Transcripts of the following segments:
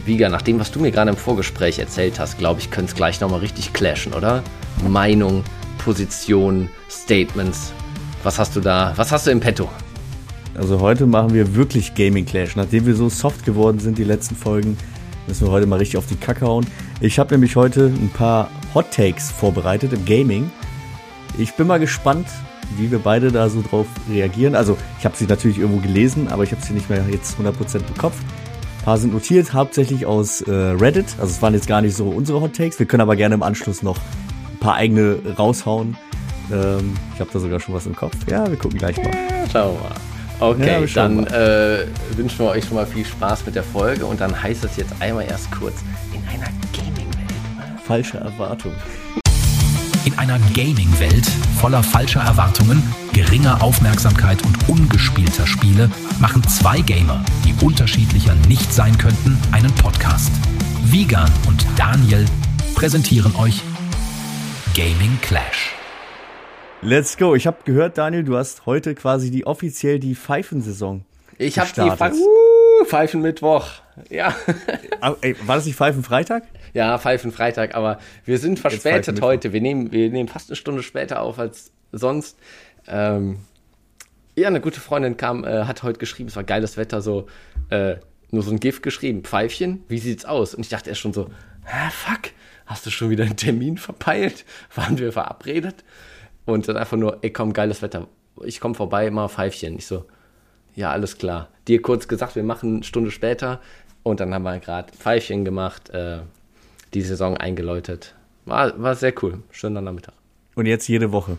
Viga, nach dem, was du mir gerade im Vorgespräch erzählt hast, glaube ich, könnte es gleich nochmal richtig clashen, oder? Meinung, Position, Statements. Was hast du im Petto? Also heute machen wir wirklich Gaming Clash. Nachdem wir so soft geworden sind, die letzten Folgen, müssen wir heute mal richtig auf die Kacke hauen. Ich habe nämlich heute ein paar Hot Takes vorbereitet im Gaming. Ich bin mal gespannt, wie wir beide da so drauf reagieren. Also ich habe sie natürlich irgendwo gelesen, aber ich habe sie nicht mehr jetzt 100% im Kopf. Ein paar sind notiert, hauptsächlich aus Reddit. Also es waren jetzt gar nicht so unsere Hot Takes. Wir können aber gerne im Anschluss noch ein paar eigene raushauen. Ich habe da sogar schon was im Kopf. Ja, wir gucken gleich mal. Schauen wir mal. Okay, ja, dann wünschen wir euch schon mal viel Spaß mit der Folge. Und dann heißt es jetzt einmal erst kurz, in einer Gaming-Welt. Falsche Erwartung. In einer Gaming-Welt voller falscher Erwartungen, geringer Aufmerksamkeit und ungespielter Spiele machen zwei Gamer, die unterschiedlicher nicht sein könnten, einen Podcast. Vigan und Daniel präsentieren euch Gaming Clash. Let's go. Ich habe gehört, Daniel, du hast heute quasi offiziell die Pfeifensaison Ich habe die Pfeifenmittwoch. Ja. Ey, war das nicht Pfeifenfreitag? Ja, Pfeifenfreitag, aber wir sind verspätet heute. Wir nehmen fast eine Stunde später auf als sonst. Ja, eine gute Freundin hat heute geschrieben, es war geiles Wetter, nur so ein GIF geschrieben, Pfeifchen, wie sieht's aus? Und ich dachte erst schon so, fuck, hast du schon wieder einen Termin verpeilt? Waren wir verabredet? Und dann einfach nur, ey komm, geiles Wetter, ich komme vorbei, mal Pfeifchen. Ich so, ja, alles klar. Dir kurz gesagt, wir machen eine Stunde später und dann haben wir gerade Pfeifchen gemacht, die Saison eingeläutet. War sehr cool, schöner Nachmittag. Und jetzt jede Woche?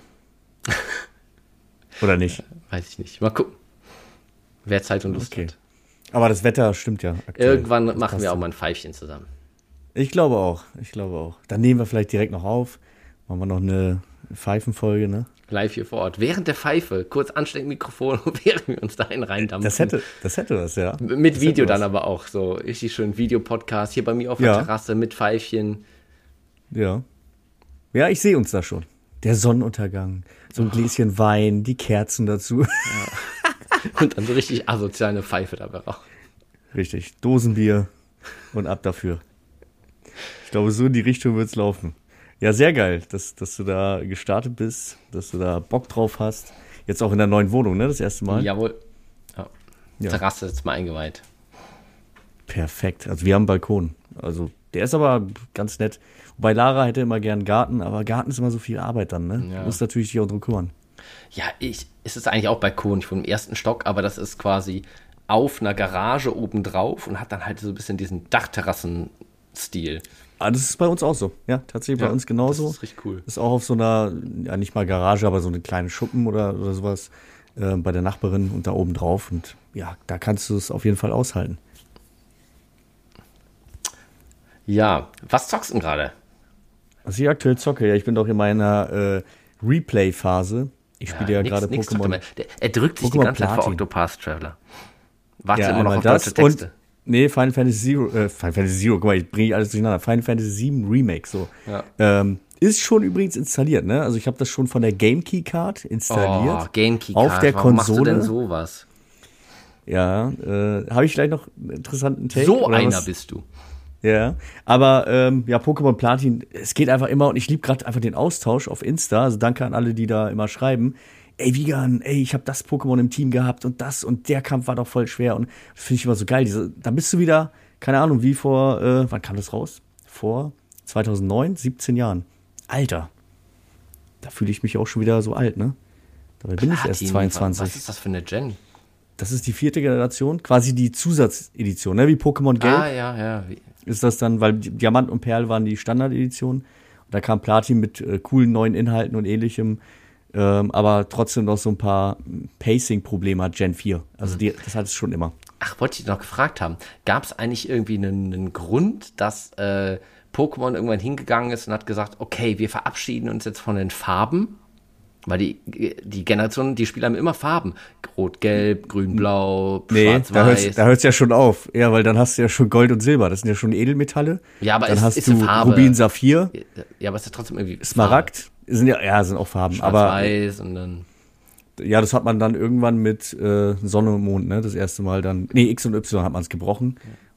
Oder nicht? Weiß ich nicht, mal gucken, wer Zeit und Lust hat. Aber das Wetter stimmt ja aktuell. Irgendwann machen wir auch mal ein Pfeifchen zusammen. Ich glaube auch. Dann nehmen wir vielleicht direkt noch auf, machen wir noch eine Pfeifenfolge, ne? Live hier vor Ort. Während der Pfeife, kurz Ansteckmikrofon, während wir uns dahin reindampfen. Das hätte was, ja. Mit Video dann aber auch, so richtig schön Videopodcast, hier bei mir auf der Terrasse mit Pfeifchen. Ja. Ja, ich sehe uns da schon. Der Sonnenuntergang, so ein Gläschen Wein, die Kerzen dazu. Ja. Und dann so richtig asozial eine Pfeife dabei auch. Richtig, Dosenbier und ab dafür. Ich glaube, so in die Richtung wird's laufen. Ja, sehr geil, dass du da gestartet bist, dass du da Bock drauf hast. Jetzt auch in der neuen Wohnung, ne? Das erste Mal. Jawohl. Ja. Terrasse ist mal eingeweiht. Perfekt. Also wir haben einen Balkon. Also der ist aber ganz nett. Wobei Lara hätte immer gern einen Garten, aber Garten ist immer so viel Arbeit dann, ne? Ja. Du musst natürlich dich auch drum kümmern. Ja, es ist eigentlich auch Balkon. Ich wohne im ersten Stock, aber das ist quasi auf einer Garage obendrauf und hat dann halt so ein bisschen diesen Dachterrassen-Stil. Das ist bei uns auch so. Ja, tatsächlich bei uns genauso. Das ist richtig cool. Ist auch auf so einer, ja nicht mal Garage, aber so eine kleine Schuppen oder sowas bei der Nachbarin und da oben drauf. Und ja, da kannst du es auf jeden Fall aushalten. Ja, was zockst du denn gerade? Was ich aktuell zocke? Ja, ich bin doch in meiner Replay-Phase. Ich spiele ja gerade Pokémon. Er drückt sich die ganze Zeit vor Octopath Traveler. Warte immer noch auf deutsche Texte. Nee, Final Fantasy Zero, guck mal, ich bringe alles durcheinander. Final Fantasy VII Remake, so. Ja. Ist schon übrigens installiert, ne? Also ich habe das schon von der GameKey Card installiert. Oh, GameKey Card, auf der warum Konsole. Machst du denn sowas? Ja, habe ich vielleicht noch einen interessanten Take? So einer bist du. Ja, aber Pokémon Platin, es geht einfach immer und ich liebe gerade einfach den Austausch auf Insta, also danke an alle, die da immer schreiben. Ey, Vigan, ich habe das Pokémon im Team gehabt und der Kampf war doch voll schwer und das finde ich immer so geil. Da bist du wieder, keine Ahnung, wie vor, wann kam das raus? Vor 2009, 17 Jahren. Alter, da fühle ich mich auch schon wieder so alt, ne? Dabei bin ich erst 22. Was ist das für eine Gen? Das ist die 4. Generation, quasi die Zusatzedition, ne? Wie Pokémon Gelb. Ja. Ist das dann, weil Diamant und Perl waren die Standardedition. Und da kam Platin mit coolen neuen Inhalten und ähnlichem. Aber trotzdem noch so ein paar Pacing-Probleme hat Gen 4. Also das hat es schon immer. Ach, wollte ich noch gefragt haben. Gab es eigentlich irgendwie einen Grund, dass Pokémon irgendwann hingegangen ist und hat gesagt, okay, wir verabschieden uns jetzt von den Farben? Weil die Generation, die Spieler haben immer Farben. Rot, Gelb, Grün, Blau, Schwarz, Weiß. Da hört es ja schon auf. Ja, weil dann hast du ja schon Gold und Silber. Das sind ja schon Edelmetalle. Ja, aber dann ist hast du eine Farbe. Rubin, Saphir. Ja, aber es ist ja trotzdem irgendwie Smaragd. Farbe. Sind auch Farben. Schwarz-Weiß und dann... Ja, das hat man dann irgendwann mit Sonne und Mond, ne? Das erste Mal dann... Nee, X und Y hat man es gebrochen.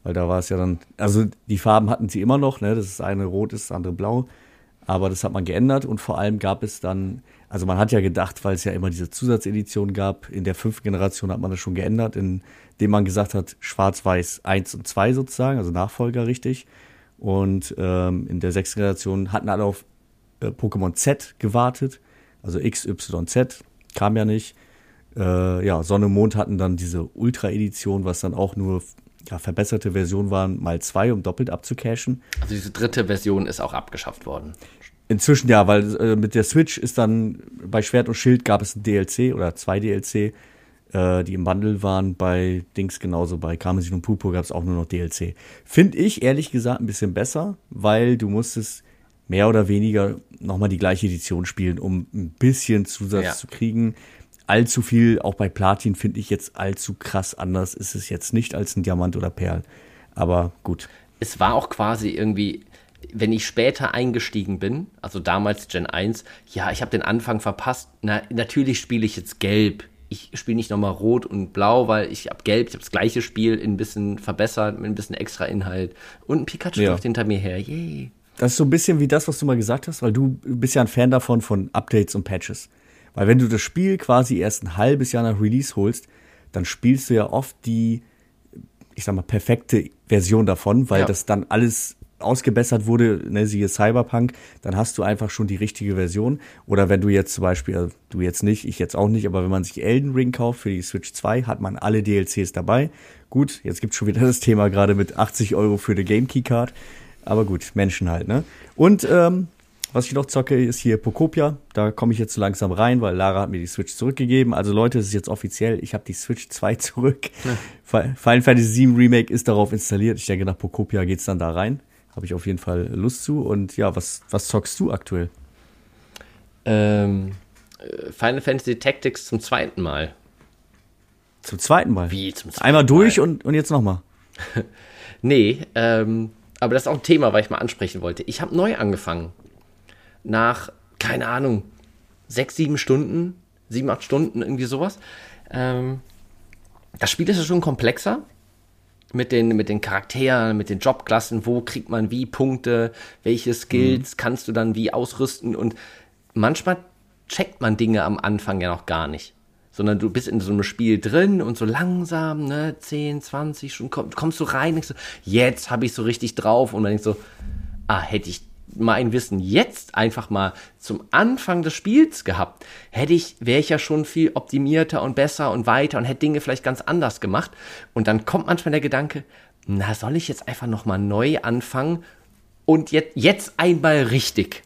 weil da war es ja dann, also die Farben hatten sie immer noch, ne? Das eine rot ist, das andere blau, aber das hat man geändert und vor allem gab es dann, also man hat ja gedacht, weil es ja immer diese Zusatzedition gab, in der 5. Generation hat man das schon geändert, indem man gesagt hat, Schwarz-Weiß 1 und 2 sozusagen, also Nachfolger richtig. Und in der 6. Generation hatten alle auf Pokémon Z gewartet, also X, Y, Z, kam ja nicht. Sonne und Mond hatten dann diese Ultra-Edition, was dann auch nur verbesserte Version waren, mal 2, um doppelt abzucashen. Also diese 3. Version ist auch abgeschafft worden. Inzwischen ja, weil mit der Switch ist dann, bei Schwert und Schild gab es ein DLC oder 2 DLC, die im Bundle waren. Bei Dings genauso, bei Karmesin und Purpur gab es auch nur noch DLC. Finde ich ehrlich gesagt ein bisschen besser, weil du musstest mehr oder weniger nochmal die gleiche Edition spielen, um ein bisschen Zusatz zu kriegen. Allzu viel, auch bei Platin finde ich jetzt allzu krass anders, ist es jetzt nicht als ein Diamant oder Perl. Aber gut. Es war auch quasi irgendwie, wenn ich später eingestiegen bin, also damals Gen 1, ja, ich habe den Anfang verpasst. Natürlich spiele ich jetzt Gelb. Ich spiele nicht nochmal Rot und Blau, weil ich habe Gelb, ich habe das gleiche Spiel ein bisschen verbessert, mit ein bisschen extra Inhalt. Und ein Pikachu läuft hinter mir her, yay. Das ist so ein bisschen wie das, was du mal gesagt hast, weil du bist ja ein Fan davon, von Updates und Patches. Weil wenn du das Spiel quasi erst ein halbes Jahr nach Release holst, dann spielst du ja oft die, ich sag mal, perfekte Version davon, weil das dann alles ausgebessert wurde, ne, siehe Cyberpunk, dann hast du einfach schon die richtige Version. Oder wenn du jetzt zum Beispiel, also du jetzt nicht, ich jetzt auch nicht, aber wenn man sich Elden Ring kauft für die Switch 2, hat man alle DLCs dabei. Gut, jetzt gibt's schon wieder das Thema gerade mit 80 € für eine GameKey-Card. Aber gut, Menschen halt, ne? Und was ich noch zocke, ist hier Pokopia. Da komme ich jetzt so langsam rein, weil Lara hat mir die Switch zurückgegeben. Also Leute, es ist jetzt offiziell, ich habe die Switch 2 zurück. Ja. Final Fantasy VII Remake ist darauf installiert. Ich denke, nach Pokopia geht's dann da rein. Habe ich auf jeden Fall Lust zu. Und ja, was zockst du aktuell? Final Fantasy Tactics zum 2. Mal. Zum 2. Mal? Wie zum 2. Einmal durch und jetzt nochmal? Nee, aber das ist auch ein Thema, was ich mal ansprechen wollte. Ich habe neu angefangen. Nach, keine Ahnung, 7, 8 Stunden, irgendwie sowas. Das Spiel ist ja schon komplexer. Mit den Charakteren, mit den Jobklassen, wo kriegt man wie Punkte, welche Skills kannst du dann wie ausrüsten. Und manchmal checkt man Dinge am Anfang ja noch gar nicht. Sondern du bist in so einem Spiel drin und so langsam, 10, 20 Stunden, kommst du rein und denkst so, jetzt habe ich so richtig drauf. Und dann denkst du so, hätte ich mein Wissen jetzt einfach mal zum Anfang des Spiels gehabt, wäre ich ja schon viel optimierter und besser und weiter und hätte Dinge vielleicht ganz anders gemacht. Und dann kommt manchmal der Gedanke, soll ich jetzt einfach nochmal neu anfangen und jetzt einmal richtig?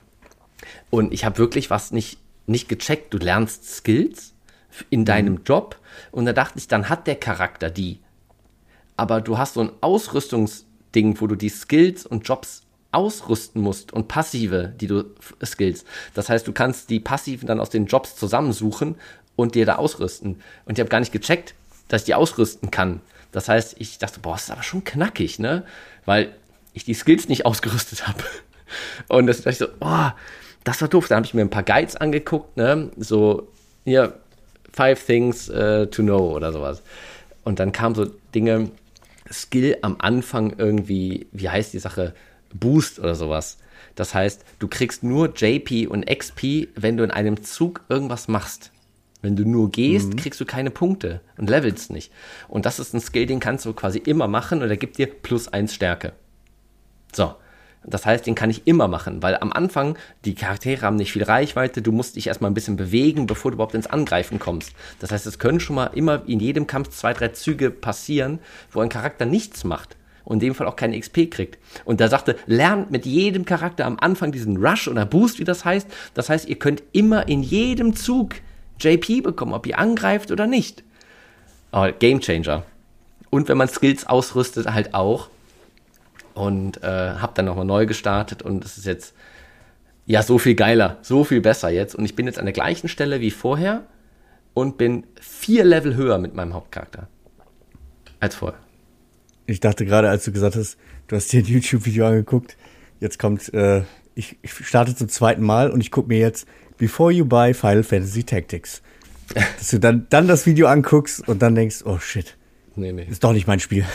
Und ich habe wirklich was nicht gecheckt. Du lernst Skills in deinem Job und da dachte ich, dann hat der Charakter die. Aber du hast so ein Ausrüstungsding, wo du die Skills und Jobs ausrüsten musst und passive, die du skills. Das heißt, du kannst die passiven dann aus den Jobs zusammensuchen und dir da ausrüsten. Und ich habe gar nicht gecheckt, dass ich die ausrüsten kann. Das heißt, ich dachte, das ist aber schon knackig, ne? Weil ich die Skills nicht ausgerüstet habe. Und das dachte ich so, das war doof. Da habe ich mir ein paar Guides angeguckt, ne? So, hier, 5 things to know oder sowas. Und dann kamen so Dinge, Skill am Anfang irgendwie, wie heißt die Sache? Boost oder sowas. Das heißt, du kriegst nur JP und XP, wenn du in einem Zug irgendwas machst. Wenn du nur gehst, kriegst du keine Punkte und levelst nicht. Und das ist ein Skill, den kannst du quasi immer machen und der gibt dir +1 Stärke. So. Das heißt, den kann ich immer machen, weil am Anfang, die Charaktere haben nicht viel Reichweite, du musst dich erstmal ein bisschen bewegen, bevor du überhaupt ins Angreifen kommst. Das heißt, es können schon mal immer in jedem Kampf 2, 3 Züge passieren, wo ein Charakter nichts macht. Und in dem Fall auch keine XP kriegt. Und da sagte, lernt mit jedem Charakter am Anfang diesen Rush oder Boost, wie das heißt. Das heißt, ihr könnt immer in jedem Zug JP bekommen, ob ihr angreift oder nicht. Aber Game Changer. Und wenn man Skills ausrüstet, halt auch. Und hab dann nochmal neu gestartet und es ist jetzt so viel geiler, so viel besser jetzt. Und ich bin jetzt an der gleichen Stelle wie vorher und bin 4 Level höher mit meinem Hauptcharakter als vorher. Ich dachte gerade, als du gesagt hast, du hast dir ein YouTube-Video angeguckt, jetzt kommt, ich starte zum 2. Mal und ich gucke mir jetzt Before You Buy Final Fantasy Tactics. Dass du dann das Video anguckst und dann denkst, oh shit, nee. ist doch nicht mein Spiel.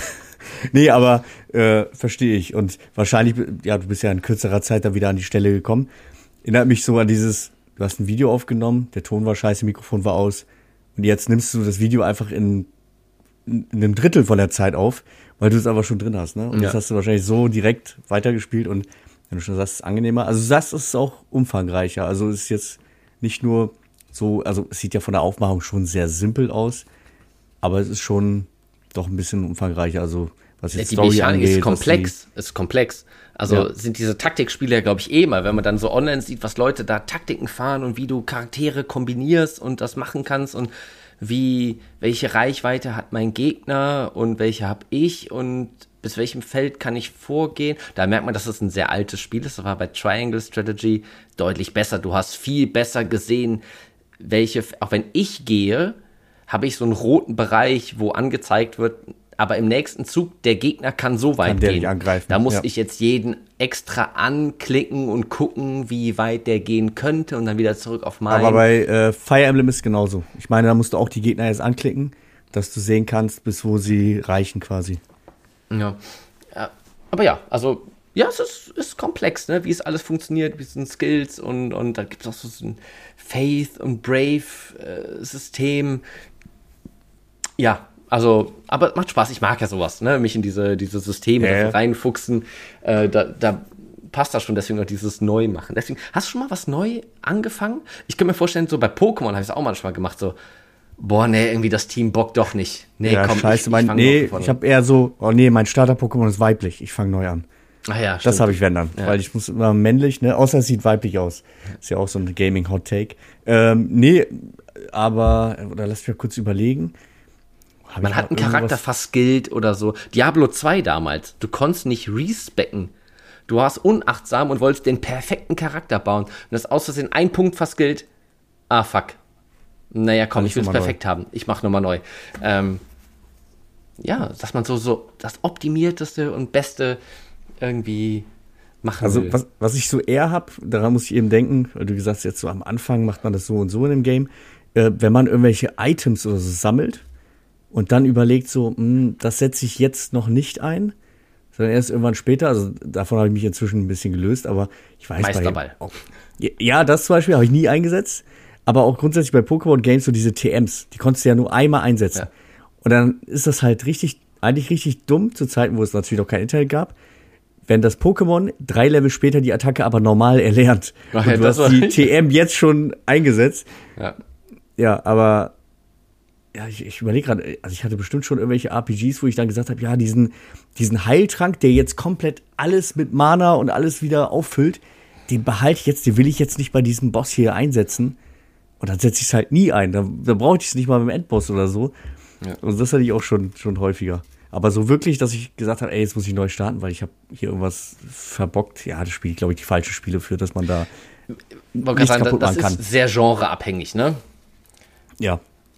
Nee, aber verstehe ich. Und wahrscheinlich, ja, du bist ja in kürzerer Zeit da wieder an die Stelle gekommen. Erinnert mich so an dieses, du hast ein Video aufgenommen, der Ton war scheiße, Mikrofon war aus. Und jetzt nimmst du das Video einfach in einem Drittel von der Zeit auf, weil du es aber schon drin hast, ne? Und das hast du wahrscheinlich so direkt weitergespielt und wenn du schon sagst, es ist angenehmer. Also du sagst, es ist auch umfangreicher. Also es ist jetzt nicht nur so, also es sieht ja von der Aufmachung schon sehr simpel aus, aber es ist schon doch ein bisschen umfangreicher. Also was jetzt die Story Mechanik angeht, ist komplex. Also sind diese Taktikspiele ja, glaube ich, mal, wenn man dann so online sieht, was Leute da Taktiken fahren und wie du Charaktere kombinierst und das machen kannst und welche Reichweite hat mein Gegner und welche habe ich und bis welchem Feld kann ich vorgehen. Da merkt man, dass es ein sehr altes Spiel ist. Das war bei Triangle Strategy deutlich besser. Du hast viel besser gesehen, auch wenn ich gehe, habe ich so einen roten Bereich, wo angezeigt wird, aber im nächsten Zug, der Gegner kann so weit gehen. Angreifen. Da muss ich jetzt jeden extra anklicken und gucken, wie weit der gehen könnte und dann wieder zurück auf meinen. Aber bei Fire Emblem ist es genauso. Ich meine, da musst du auch die Gegner jetzt anklicken, dass du sehen kannst, bis wo sie reichen quasi. Ja. Aber ja, also, ja, es ist komplex, ne? Wie es alles funktioniert, wie es sind Skills und da gibt es auch so ein Faith- und Brave-System. Ja, also, aber macht Spaß, ich mag ja sowas, ne? Mich in diese Systeme reinfuchsen. Da passt das schon, deswegen auch dieses Neumachen. Deswegen, hast du schon mal was neu angefangen? Ich kann mir vorstellen, so bei Pokémon habe ich es auch manchmal gemacht, so, boah, nee, irgendwie das Team bockt doch nicht. Nee, ja, komm, scheiße, ich habe eher so, mein Starter-Pokémon ist weiblich, ich fange neu an. Ach ja, stimmt. Das habe ich, wenn dann, weil ich muss immer männlich, ne, außer es sieht weiblich aus. Ist ja auch so ein Gaming-Hot-Take. Aber lass mich mal kurz überlegen. Man hat einen Charakter verskillt oder so. Diablo 2 damals, du konntest nicht respecken. Du warst unachtsam und wolltest den perfekten Charakter bauen. Und das aus Versehen ein Punkt verskillt. Ah, fuck. Naja, komm, ich will es perfekt haben. Ich mach nochmal neu. Dass man so das Optimierteste und Beste irgendwie machen will. Also, was ich so eher habe, daran muss ich eben denken, weil du gesagt hast, jetzt so am Anfang macht man das so und so in dem Game. Wenn man irgendwelche Items oder so sammelt und dann überlegt so, das setze ich jetzt noch nicht ein, sondern erst irgendwann später. Also davon habe ich mich inzwischen ein bisschen gelöst, aber ich weiß Meisterball. Ja, das zum Beispiel habe ich nie eingesetzt. Aber auch grundsätzlich bei Pokémon-Games so diese TMs, die konntest du ja nur einmal einsetzen. Ja. Und dann ist das halt eigentlich richtig dumm, zu Zeiten, wo es natürlich noch kein Internet gab, wenn das Pokémon 3 Level später die Attacke aber normal erlernt. Und du hast die TM jetzt schon eingesetzt. Ja, aber ja, ich überlege gerade, also ich hatte bestimmt schon irgendwelche RPGs, wo ich dann gesagt habe, ja, diesen Heiltrank, der jetzt komplett alles mit Mana und alles wieder auffüllt, den behalte ich jetzt, den will ich jetzt nicht bei diesem Boss hier einsetzen. Und dann setze ich es halt nie ein. Da brauche ich es nicht mal beim Endboss oder so. Ja. Und das hatte ich auch schon häufiger. Aber so wirklich, dass ich gesagt habe, jetzt muss ich neu starten, weil ich habe hier irgendwas verbockt. Ja, das spiele ich, glaube ich, die falschen Spiele für, dass man da nichts kaputt machen kann. Das ist sehr genreabhängig, ne? Ja.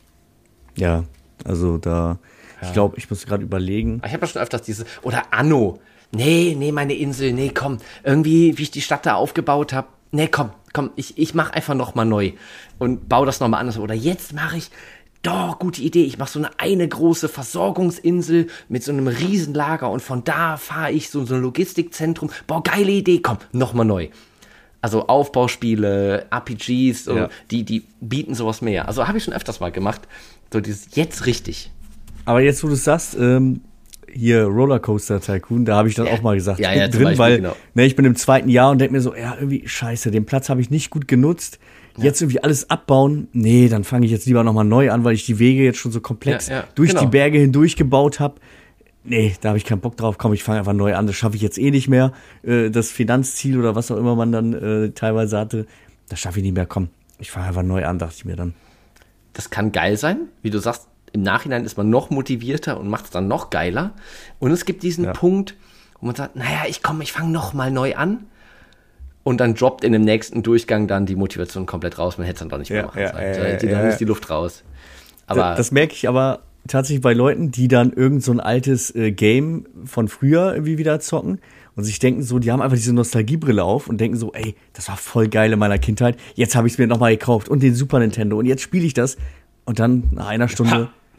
Ja, also da, ich glaube, ich muss gerade überlegen. Ich habe ja schon öfters oder Anno. Nee, meine Insel, nee, komm. Irgendwie, wie ich die Stadt da aufgebaut habe. Nee, komm, ich mache einfach nochmal neu und baue das nochmal anders. Oder jetzt mache ich, doch, gute Idee, ich mache so eine große Versorgungsinsel mit so einem Riesenlager und von da fahre ich so ein Logistikzentrum. Boah, geile Idee, komm, nochmal neu. Also Aufbauspiele, RPGs, so, die bieten sowas mehr. Also habe ich schon öfters mal gemacht. So dieses jetzt richtig. Aber jetzt, wo du es sagst, hier Rollercoaster Tycoon, da habe ich dann auch mal gesagt, ja, drin, Beispiel, weil genau. Ich bin im 2. Jahr und denke mir so, ja, irgendwie scheiße, den Platz habe ich nicht gut genutzt. Jetzt irgendwie alles abbauen. Nee, dann fange ich jetzt lieber nochmal neu an, weil ich die Wege jetzt schon so komplex durch die Berge hindurch gebaut habe. Nee, da habe ich keinen Bock drauf. Komm, ich fange einfach neu an. Das schaffe ich jetzt eh nicht mehr. Das Finanzziel oder was auch immer man dann teilweise hatte, das schaffe ich nicht mehr. Komm, ich fange einfach neu an, dachte ich mir dann. Das kann geil sein, wie du sagst. Im Nachhinein ist man noch motivierter und macht es dann noch geiler. Und es gibt diesen Punkt, wo man sagt, naja, ich fange nochmal neu an. Und dann droppt in dem nächsten Durchgang dann die Motivation komplett raus. Man hätte es dann doch nicht mehr machen sollen. Dann ist die Luft raus. Aber das merke ich aber tatsächlich bei Leuten, die dann irgend so ein altes Game von früher irgendwie wieder zocken und sich denken so, die haben einfach diese Nostalgiebrille auf und denken so, ey, das war voll geil in meiner Kindheit. Jetzt habe ich es mir nochmal gekauft und den Super Nintendo und jetzt spiele ich das. Und dann nach einer Stunde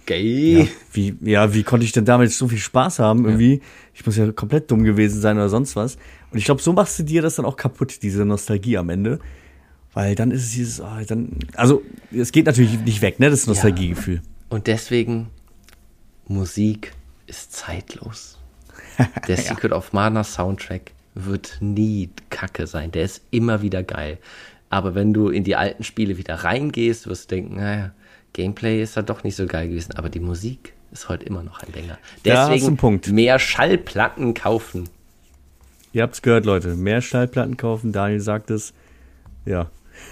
gay. Wie konnte ich denn damit so viel Spaß haben irgendwie? Ich muss ja komplett dumm gewesen sein oder sonst was. Und ich glaube, so machst du dir das dann auch kaputt, diese Nostalgie am Ende. Weil dann ist es dieses, also es geht natürlich nicht weg, ne, das Nostalgiegefühl. Und deswegen, Musik ist zeitlos. Der Secret of Mana Soundtrack wird nie kacke sein. Der ist immer wieder geil. Aber wenn du in die alten Spiele wieder reingehst, wirst du denken, naja, Gameplay ist ja doch nicht so geil gewesen. Aber die Musik ist heute immer noch ein Banger. Deswegen mehr Schallplatten kaufen. Ihr habt's gehört, Leute. Mehr Schallplatten kaufen. Daniel sagt es. Ja.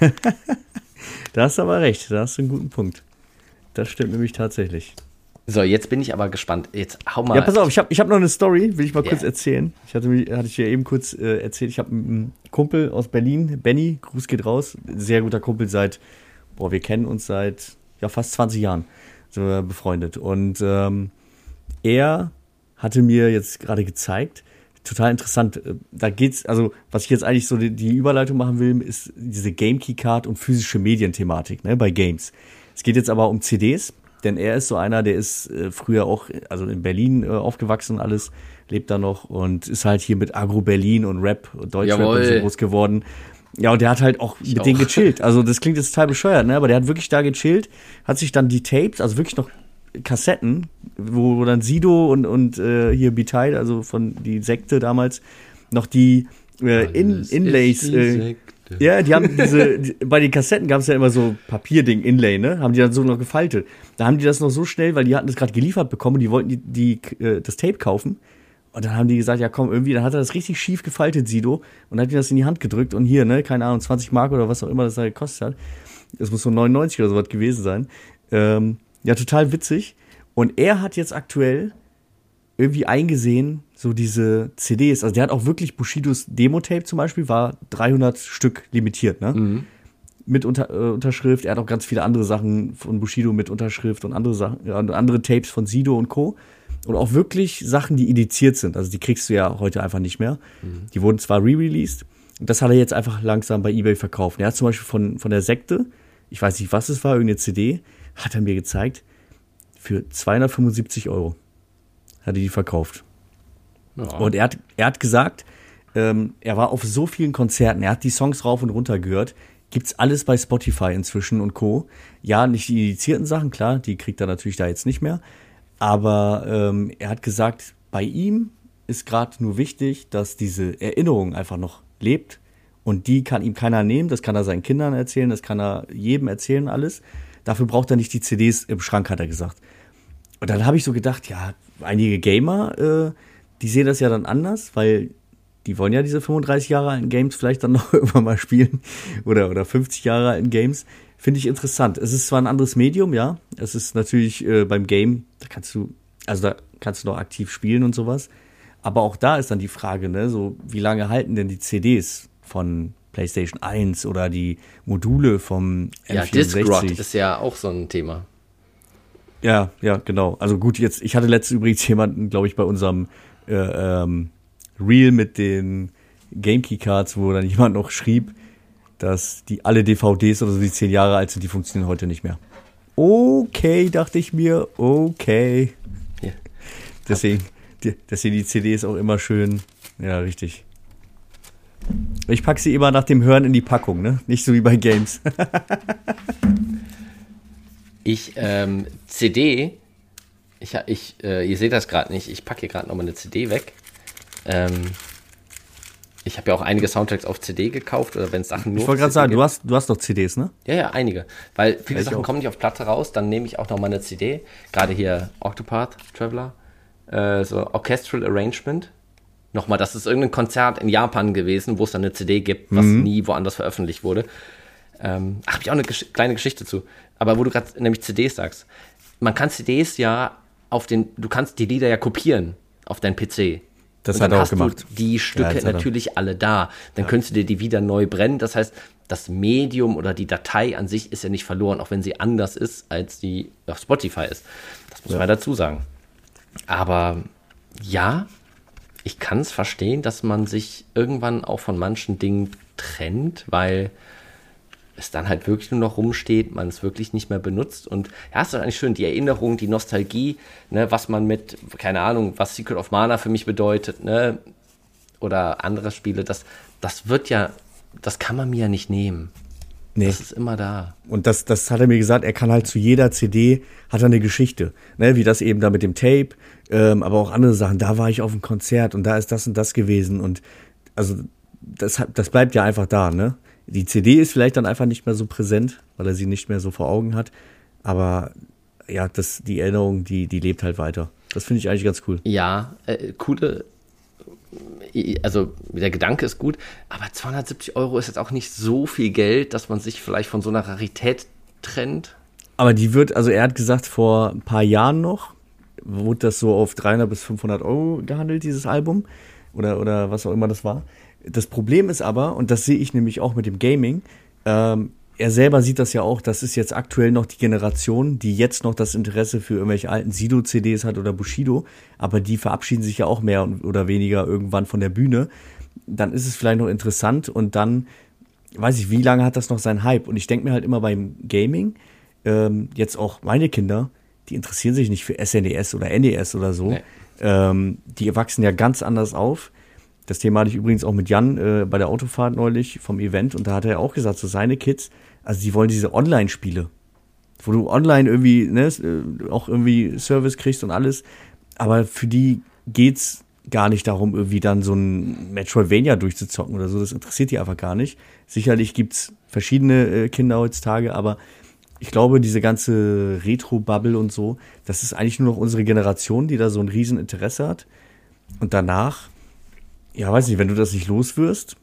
Da hast du aber recht. Da hast du einen guten Punkt. Das stimmt nämlich tatsächlich. So, jetzt bin ich aber gespannt. Jetzt hau mal. Ja, pass auf, ich hab noch eine Story, will ich mal kurz erzählen. Hatte ich ja eben kurz erzählt. Ich habe einen Kumpel aus Berlin, Benny, Gruß geht raus. Sehr guter Kumpel wir kennen uns seit fast 20 Jahren. Sind wir befreundet. Und er hatte mir jetzt gerade gezeigt, total interessant, da geht's, also was ich jetzt eigentlich so die Überleitung machen will, ist diese Game-Key-Card und physische Medienthematik, ne, bei Games. Es geht jetzt aber um CDs, denn er ist so einer, der ist früher auch, also in Berlin aufgewachsen und alles, lebt da noch und ist halt hier mit Agro Berlin und Rap, Deutschrap und so groß geworden. Ja, und der hat halt auch mit denen gechillt. Also das klingt jetzt total bescheuert, ne, aber der hat wirklich da gechillt, hat sich dann die Tapes, also wirklich noch Kassetten, wo dann Sido und hier B-Tide, also von die Sekte damals, noch die Inlays. Ja, die haben bei den Kassetten gab es ja immer so Papierding, Inlay, ne? Haben die dann so noch gefaltet. Da haben die das noch so schnell, weil die hatten das gerade geliefert bekommen und die wollten das Tape kaufen. Und dann haben die gesagt, ja komm, irgendwie, dann hat er das richtig schief gefaltet, Sido, und hat ihm das in die Hand gedrückt und hier, ne, keine Ahnung, 20 Mark oder was auch immer das da gekostet hat. Das muss so 99 oder so was gewesen sein. Ja, total witzig. Und er hat jetzt aktuell irgendwie eingesehen, so diese CDs, also der hat auch wirklich Bushidos Demo-Tape zum Beispiel, war 300 Stück limitiert, ne? Mhm. Mit Unterschrift, er hat auch ganz viele andere Sachen von Bushido mit Unterschrift und andere Sachen, andere Tapes von Sido und Co. Und auch wirklich Sachen, die indiziert sind, also die kriegst du ja heute einfach nicht mehr. Mhm. Die wurden zwar re-released, und das hat er jetzt einfach langsam bei eBay verkauft. Er hat zum Beispiel von der Sekte, ich weiß nicht, was es war, irgendeine CD, hat er mir gezeigt, für 275 € hat er die verkauft. Ja. Und er hat gesagt, er war auf so vielen Konzerten, er hat die Songs rauf und runter gehört, gibt's alles bei Spotify inzwischen und Co. Ja, nicht die indizierten Sachen, klar, die kriegt er natürlich da jetzt nicht mehr, aber er hat gesagt, bei ihm ist gerade nur wichtig, dass diese Erinnerung einfach noch lebt und die kann ihm keiner nehmen, das kann er seinen Kindern erzählen, das kann er jedem erzählen, alles. Dafür braucht er nicht die CDs im Schrank, hat er gesagt. Und dann habe ich so gedacht, ja, einige Gamer, die sehen das ja dann anders, weil die wollen ja diese 35 Jahre alten Games vielleicht dann noch irgendwann mal spielen oder 50 Jahre alten Games. Finde ich interessant. Es ist zwar ein anderes Medium, ja. Es ist natürlich beim Game, da kannst du noch aktiv spielen und sowas. Aber auch da ist dann die Frage, ne, so wie lange halten denn die CDs von PlayStation 1 oder die Module vom N64. Ja, Discrot ist ja auch so ein Thema. Ja, genau. Also gut, ich hatte letztens übrigens jemanden, glaube ich, bei unserem Reel mit den GameKey-Cards, wo dann jemand noch schrieb, dass alle DVDs oder so, die 10 Jahre alt sind, die funktionieren heute nicht mehr. Okay, dachte ich mir, okay. Ja. Deswegen die CD ist auch immer schön, ja, richtig. Ich packe sie immer nach dem Hören in die Packung, ne? Nicht so wie bei Games. CD, ihr seht das gerade nicht, ich packe hier gerade nochmal eine CD weg. Ich habe ja auch einige Soundtracks auf CD gekauft, oder wenn es Sachen nur. Ich wollte gerade sagen, du hast doch CDs, ne? Ja, einige. Weil viele Sachen kommen nicht auf Platte raus, dann nehme ich auch nochmal eine CD. Gerade hier Octopath Traveler, so Orchestral Arrangement. Nochmal, das ist irgendein Konzert in Japan gewesen, wo es dann eine CD gibt, was nie woanders veröffentlicht wurde. Habe ich auch eine kleine Geschichte zu. Aber wo du gerade nämlich CDs sagst. Man kann CDs ja du kannst die Lieder ja kopieren auf deinen PC. Das hat er auch gemacht. Du die Stücke natürlich alle da. Dann könntest du dir die wieder neu brennen. Das heißt, das Medium oder die Datei an sich ist ja nicht verloren, auch wenn sie anders ist, als die auf Spotify ist. Das muss man dazu sagen. Aber ja, ich kann es verstehen, dass man sich irgendwann auch von manchen Dingen trennt, weil es dann halt wirklich nur noch rumsteht, man es wirklich nicht mehr benutzt. Und ja, es ist eigentlich schön, die Erinnerung, die Nostalgie, ne, was man mit, keine Ahnung, was Secret of Mana für mich bedeutet, ne, oder andere Spiele, das wird ja, das kann man mir ja nicht nehmen. Nee. Das ist immer da. Und das hat er mir gesagt, er kann halt zu jeder CD, hat er eine Geschichte. Ne, wie das eben da mit dem Tape, aber auch andere Sachen. Da war ich auf einem Konzert und da ist das und das gewesen. Und also das bleibt ja einfach da, ne? Die CD ist vielleicht dann einfach nicht mehr so präsent, weil er sie nicht mehr so vor Augen hat. Aber ja, die Erinnerung, die lebt halt weiter. Das finde ich eigentlich ganz cool. Ja, also der Gedanke ist gut, aber 270 € ist jetzt auch nicht so viel Geld, dass man sich vielleicht von so einer Rarität trennt. Aber also er hat gesagt, vor ein paar Jahren noch, wurde das so auf 300 bis 500 € gehandelt, dieses Album. Oder was auch immer das war. Das Problem ist aber, und das sehe ich nämlich auch mit dem Gaming, er selber sieht das ja auch, das ist jetzt aktuell noch die Generation, die jetzt noch das Interesse für irgendwelche alten Sido-CDs hat oder Bushido, aber die verabschieden sich ja auch mehr oder weniger irgendwann von der Bühne. Dann ist es vielleicht noch interessant und dann, weiß ich, wie lange hat das noch seinen Hype? Und ich denke mir halt immer beim Gaming, jetzt auch meine Kinder, die interessieren sich nicht für SNES oder NES oder so. Nee. Die wachsen ja ganz anders auf. Das Thema hatte ich übrigens auch mit Jan bei der Autofahrt neulich vom Event und da hat er auch gesagt, so seine Kids, also die wollen diese Online-Spiele, wo du online irgendwie, ne, auch irgendwie Service kriegst und alles, aber für die geht's gar nicht darum, irgendwie dann so ein Metroidvania durchzuzocken oder so, das interessiert die einfach gar nicht. Sicherlich gibt's verschiedene Kinder heutzutage, aber ich glaube, diese ganze Retro-Bubble und so, das ist eigentlich nur noch unsere Generation, die da so ein riesen Interesse hat und danach, ja, weiß nicht, wenn du das nicht los wirst,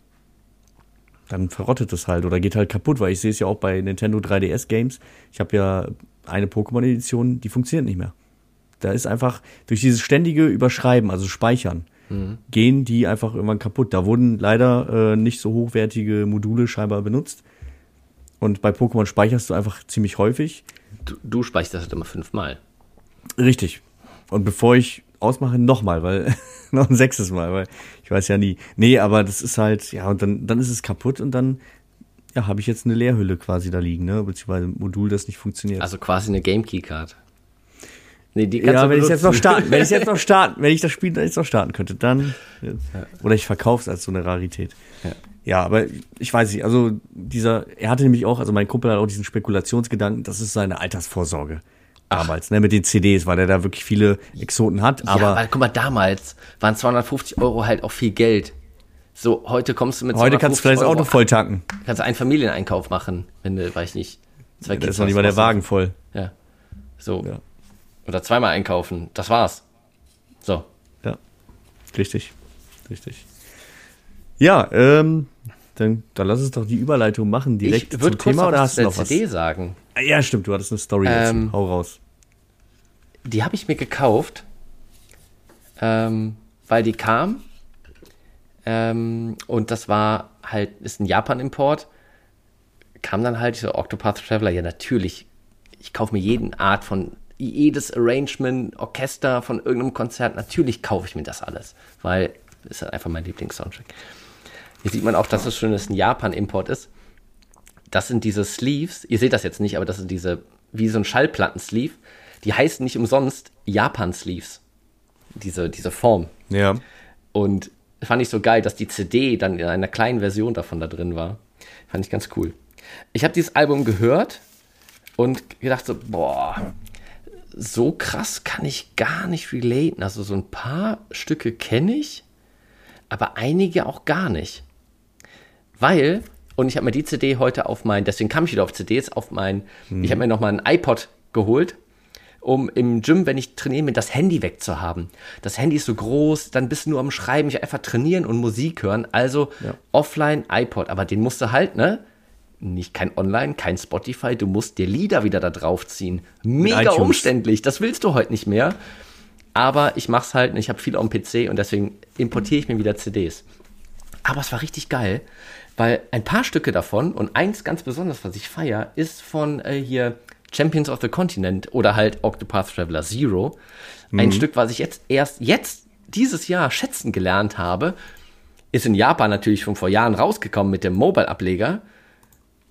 dann verrottet das halt oder geht halt kaputt, weil ich sehe es ja auch bei Nintendo 3DS Games. Ich habe ja eine Pokémon-Edition, die funktioniert nicht mehr. Da ist einfach durch dieses ständige Überschreiben, also Speichern, gehen die einfach irgendwann kaputt. Da wurden leider nicht so hochwertige Module scheinbar benutzt. Und bei Pokémon speicherst du einfach ziemlich häufig. Du speicherst halt immer 5-mal. Richtig. Und bevor ich ausmache, nochmal, weil noch ein 6. Mal, weil ich weiß ja nie. Nee, aber das ist halt, ja, und dann ist es kaputt und dann, ja, habe ich jetzt eine Leerhülle quasi da liegen, ne, beziehungsweise ein Modul, das nicht funktioniert. Also quasi eine Game-Key-Card. Nee, die kannst du wenn ich jetzt noch starten, wenn ich das Spiel jetzt noch starten könnte, dann, ja. Oder ich verkaufe es als so eine Rarität. Ja, aber ich weiß nicht, also er hatte nämlich auch, also mein Kumpel hat auch diesen Spekulationsgedanken, das ist seine Altersvorsorge. Damals, ne, mit den CDs, weil er da wirklich viele Exoten hat. Aber ja, weil guck mal, damals waren 250 € halt auch viel Geld. So, heute kommst du mit 250 €. Heute kannst du vielleicht das Auto voll tanken. Kannst du einen Familieneinkauf machen, wenn du, weiß ich nicht, 2 Kids hast. Da ist noch nicht mal der Wagen voll. Ja. So. Ja. Oder 2-mal einkaufen. Das war's. So. Ja. Richtig. Ja, dann lass uns doch die Überleitung machen direkt zum Thema, oder hast du noch was? Ich würde kurz sagen. Ja, stimmt, du hattest eine Story dazu. Hau raus. Die habe ich mir gekauft, weil die kam. Und das war halt, ist ein Japan-Import. Kam dann halt dieser Octopath Traveler. Ja, natürlich. Ich kaufe mir jedes Arrangement, Orchester von irgendeinem Konzert. Natürlich kaufe ich mir das alles, weil das ist halt einfach mein Lieblings-Soundtrack. Hier sieht man auch, dass es schön, dass es ein Japan-Import ist. Das sind diese Sleeves, ihr seht das jetzt nicht, aber das sind diese, wie so ein Schallplatten-Sleeve, die heißen nicht umsonst Japan-Sleeves, diese Form. Ja. Und fand ich so geil, dass die CD dann in einer kleinen Version davon da drin war. Fand ich ganz cool. Ich habe dieses Album gehört und gedacht so, boah, so krass kann ich gar nicht relaten. Also so ein paar Stücke kenne ich, aber einige auch gar nicht. Weil... Und ich habe mir die CD heute deswegen kam ich wieder auf CDs, ich habe mir nochmal einen iPod geholt, um im Gym, wenn ich trainiere, mir das Handy wegzuhaben. Das Handy ist so groß, dann bist du nur am Schreiben, ich einfach trainieren und Musik hören, also offline iPod, aber den musst du halt, ne? Kein Online, kein Spotify, du musst dir Lieder wieder da drauf ziehen. Mega umständlich, das willst du heute nicht mehr. Aber ich mach's halt, ich habe viel am PC und deswegen importiere ich mir wieder CDs. Aber es war richtig geil, weil ein paar Stücke davon und eins ganz besonders, was ich feiere, ist von hier Champions of the Continent oder halt Octopath Traveler Zero. Ein Stück, was ich jetzt dieses Jahr schätzen gelernt habe, ist in Japan natürlich schon vor Jahren rausgekommen mit dem Mobile-Ableger.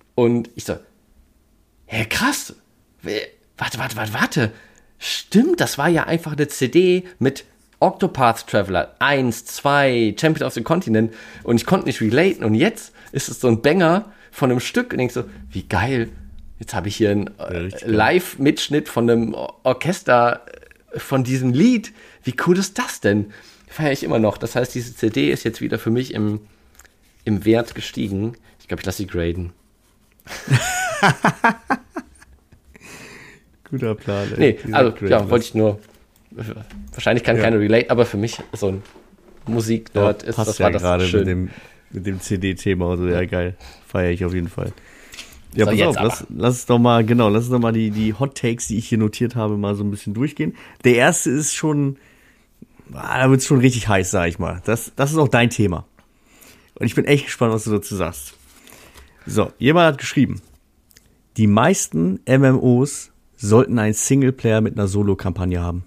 Und ich so, hä, krass, warte, stimmt, das war ja einfach eine CD mit Octopath Traveler 1, 2, Champion of the Continent und ich konnte nicht relaten und jetzt ist es so ein Banger von einem Stück und denkst so, wie geil, jetzt habe ich hier einen Live-Mitschnitt von einem Orchester von diesem Lied, wie cool ist das denn? Feiere ich immer noch, das heißt, diese CD ist jetzt wieder für mich im Wert gestiegen. Ich glaube, ich lasse sie graden. Guter Plan. Nee, also, ja, wollte ich nur. Wahrscheinlich kann keiner relate, aber für mich so ein Musik-Nerd ist das, war das gerade schön. mit dem CD-Thema. Also, ja, geil. Feiere ich auf jeden Fall. Ja, so, pass auf, lass uns doch mal die Hot Takes, die ich hier notiert habe, mal so ein bisschen durchgehen. Der erste ist schon, da wird es schon richtig heiß, sag ich mal. Das ist auch dein Thema. Und ich bin echt gespannt, was du dazu sagst. So, jemand hat geschrieben, die meisten MMOs sollten einen Singleplayer mit einer Solo-Kampagne haben.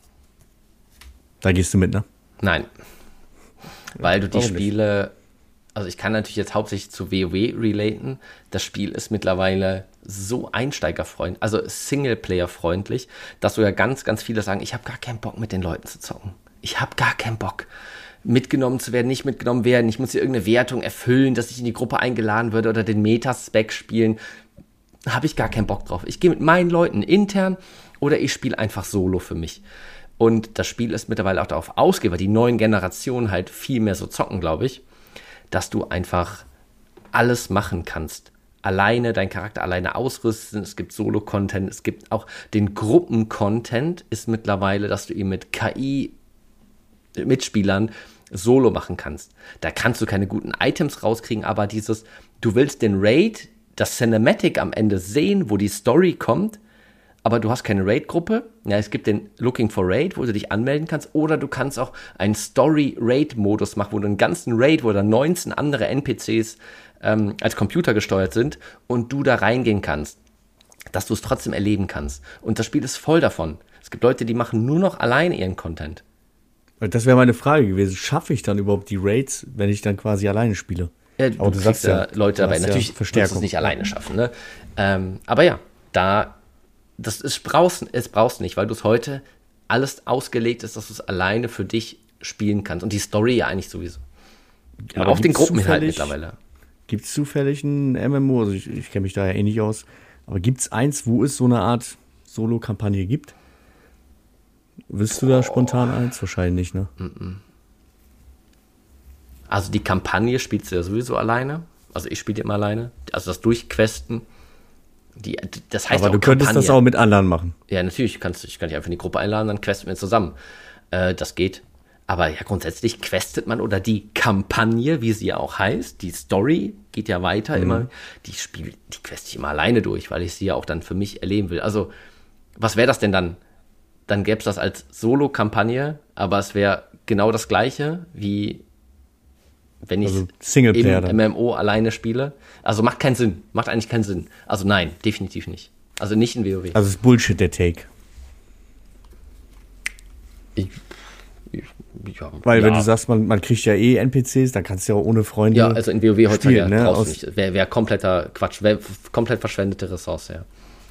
Da gehst du mit, ne? Nein. Weil du die Spiele, also ich kann natürlich jetzt hauptsächlich zu WoW relaten. Das Spiel ist mittlerweile so einsteigerfreundlich, also Singleplayer-freundlich, dass sogar ganz, ganz viele sagen, ich habe gar keinen Bock, mit den Leuten zu zocken. Ich habe gar keinen Bock, mitgenommen zu werden, nicht mitgenommen werden. Ich muss hier irgendeine Wertung erfüllen, dass ich in die Gruppe eingeladen würde oder den Meta-Spec spielen. Habe ich gar keinen Bock drauf. Ich gehe mit meinen Leuten intern oder ich spiele einfach solo für mich. Und das Spiel ist mittlerweile auch darauf ausgelegt, weil die neuen Generationen halt viel mehr so zocken, glaube ich, dass du einfach alles machen kannst. Alleine, deinen Charakter alleine ausrüsten. Es gibt Solo-Content, es gibt auch den Gruppen-Content, ist mittlerweile, dass du ihn mit KI-Mitspielern solo machen kannst. Da kannst du keine guten Items rauskriegen, aber du willst den Raid, das Cinematic am Ende sehen, wo die Story kommt, aber du hast keine Raid-Gruppe. Ja, es gibt den Looking for Raid, wo du dich anmelden kannst, oder du kannst auch einen Story-Raid-Modus machen, wo du einen ganzen Raid, wo da 19 andere NPCs als Computer gesteuert sind und du da reingehen kannst, dass du es trotzdem erleben kannst. Und das Spiel ist voll davon. Es gibt Leute, die machen nur noch alleine ihren Content. Das wäre meine Frage gewesen. Schaffe ich dann überhaupt die Raids, wenn ich dann quasi alleine spiele? Ja, du kriegst ja Leute dabei. Natürlich wirst du es nicht alleine schaffen. Ne? Aber ja, es brauchst nicht, weil du es heute alles ausgelegt ist, dass du es alleine für dich spielen kannst. Und die Story ja eigentlich sowieso. Ja, auch den Gruppeninhalt mittlerweile. Gibt es zufällig ein MMO? Also ich kenne mich da ja eh nicht aus. Aber gibt es eins, wo es so eine Art Solo-Kampagne gibt? Willst du da spontan eins? Wahrscheinlich nicht, ne? Also die Kampagne spielst du ja sowieso alleine. Also ich spiele die immer alleine. Also das Durchquesten. Das heißt aber auch du könntest Kampagne. Das auch mit anderen machen. Ja, natürlich. Ich kann dich einfach in die Gruppe einladen, dann questen wir zusammen. Das geht. Aber ja, grundsätzlich questet man, oder die Kampagne, wie sie ja auch heißt, die Story geht ja weiter immer. Die queste ich immer alleine durch, weil ich sie ja auch dann für mich erleben will. Also, was wäre das denn dann? Dann gäbe es das als Solo-Kampagne, aber es wäre genau das Gleiche, wie wenn ich im MMO alleine spiele. Also macht keinen Sinn. Macht eigentlich keinen Sinn. Also nein, definitiv nicht. Also nicht in WoW. Also ist Bullshit der Take. Weil wenn du sagst, man kriegt ja eh NPCs, dann kannst du ja auch ohne Freunde. Ja, also in WoW heutzutage ne? brauchst du nicht. Wäre kompletter Quatsch, wäre komplett verschwendete Ressource, ja.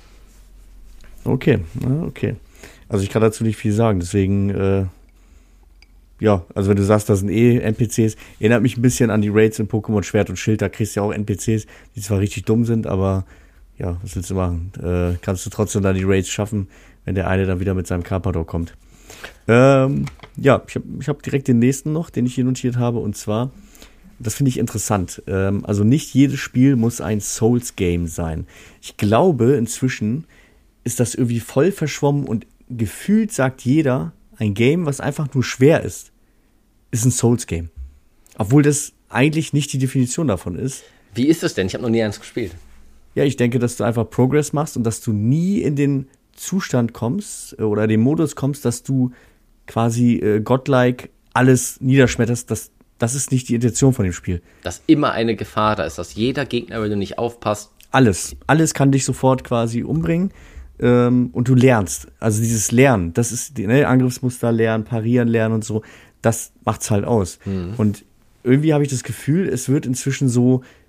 Okay. Also ich kann dazu nicht viel sagen, deswegen, also wenn du sagst, das sind eh NPCs, erinnert mich ein bisschen an die Raids in Pokémon Schwert und Schild, da kriegst du ja auch NPCs, die zwar richtig dumm sind, aber ja, was willst du machen? Kannst du trotzdem da die Raids schaffen, wenn der eine dann wieder mit seinem Carpador kommt. Ich hab direkt den nächsten noch, den ich hier notiert habe, und zwar, das finde ich interessant, also nicht jedes Spiel muss ein Souls-Game sein. Ich glaube, inzwischen ist das irgendwie voll verschwommen und gefühlt sagt jeder, ein Game, was einfach nur schwer ist ein Souls-Game. Obwohl das eigentlich nicht die Definition davon ist. Wie ist das denn? Ich habe noch nie eins gespielt. Ja, ich denke, dass du einfach Progress machst und dass du nie in den Zustand kommst oder den Modus kommst, dass du quasi godlike alles niederschmetterst. Das ist nicht die Intention von dem Spiel. Dass immer eine Gefahr da ist, dass jeder Gegner, wenn du nicht aufpasst. Alles kann dich sofort quasi umbringen. Und du lernst. Also dieses Lernen, das ist Angriffsmuster lernen, parieren lernen und so, das macht's halt aus. Und irgendwie habe ich das Gefühl, es wird inzwischen so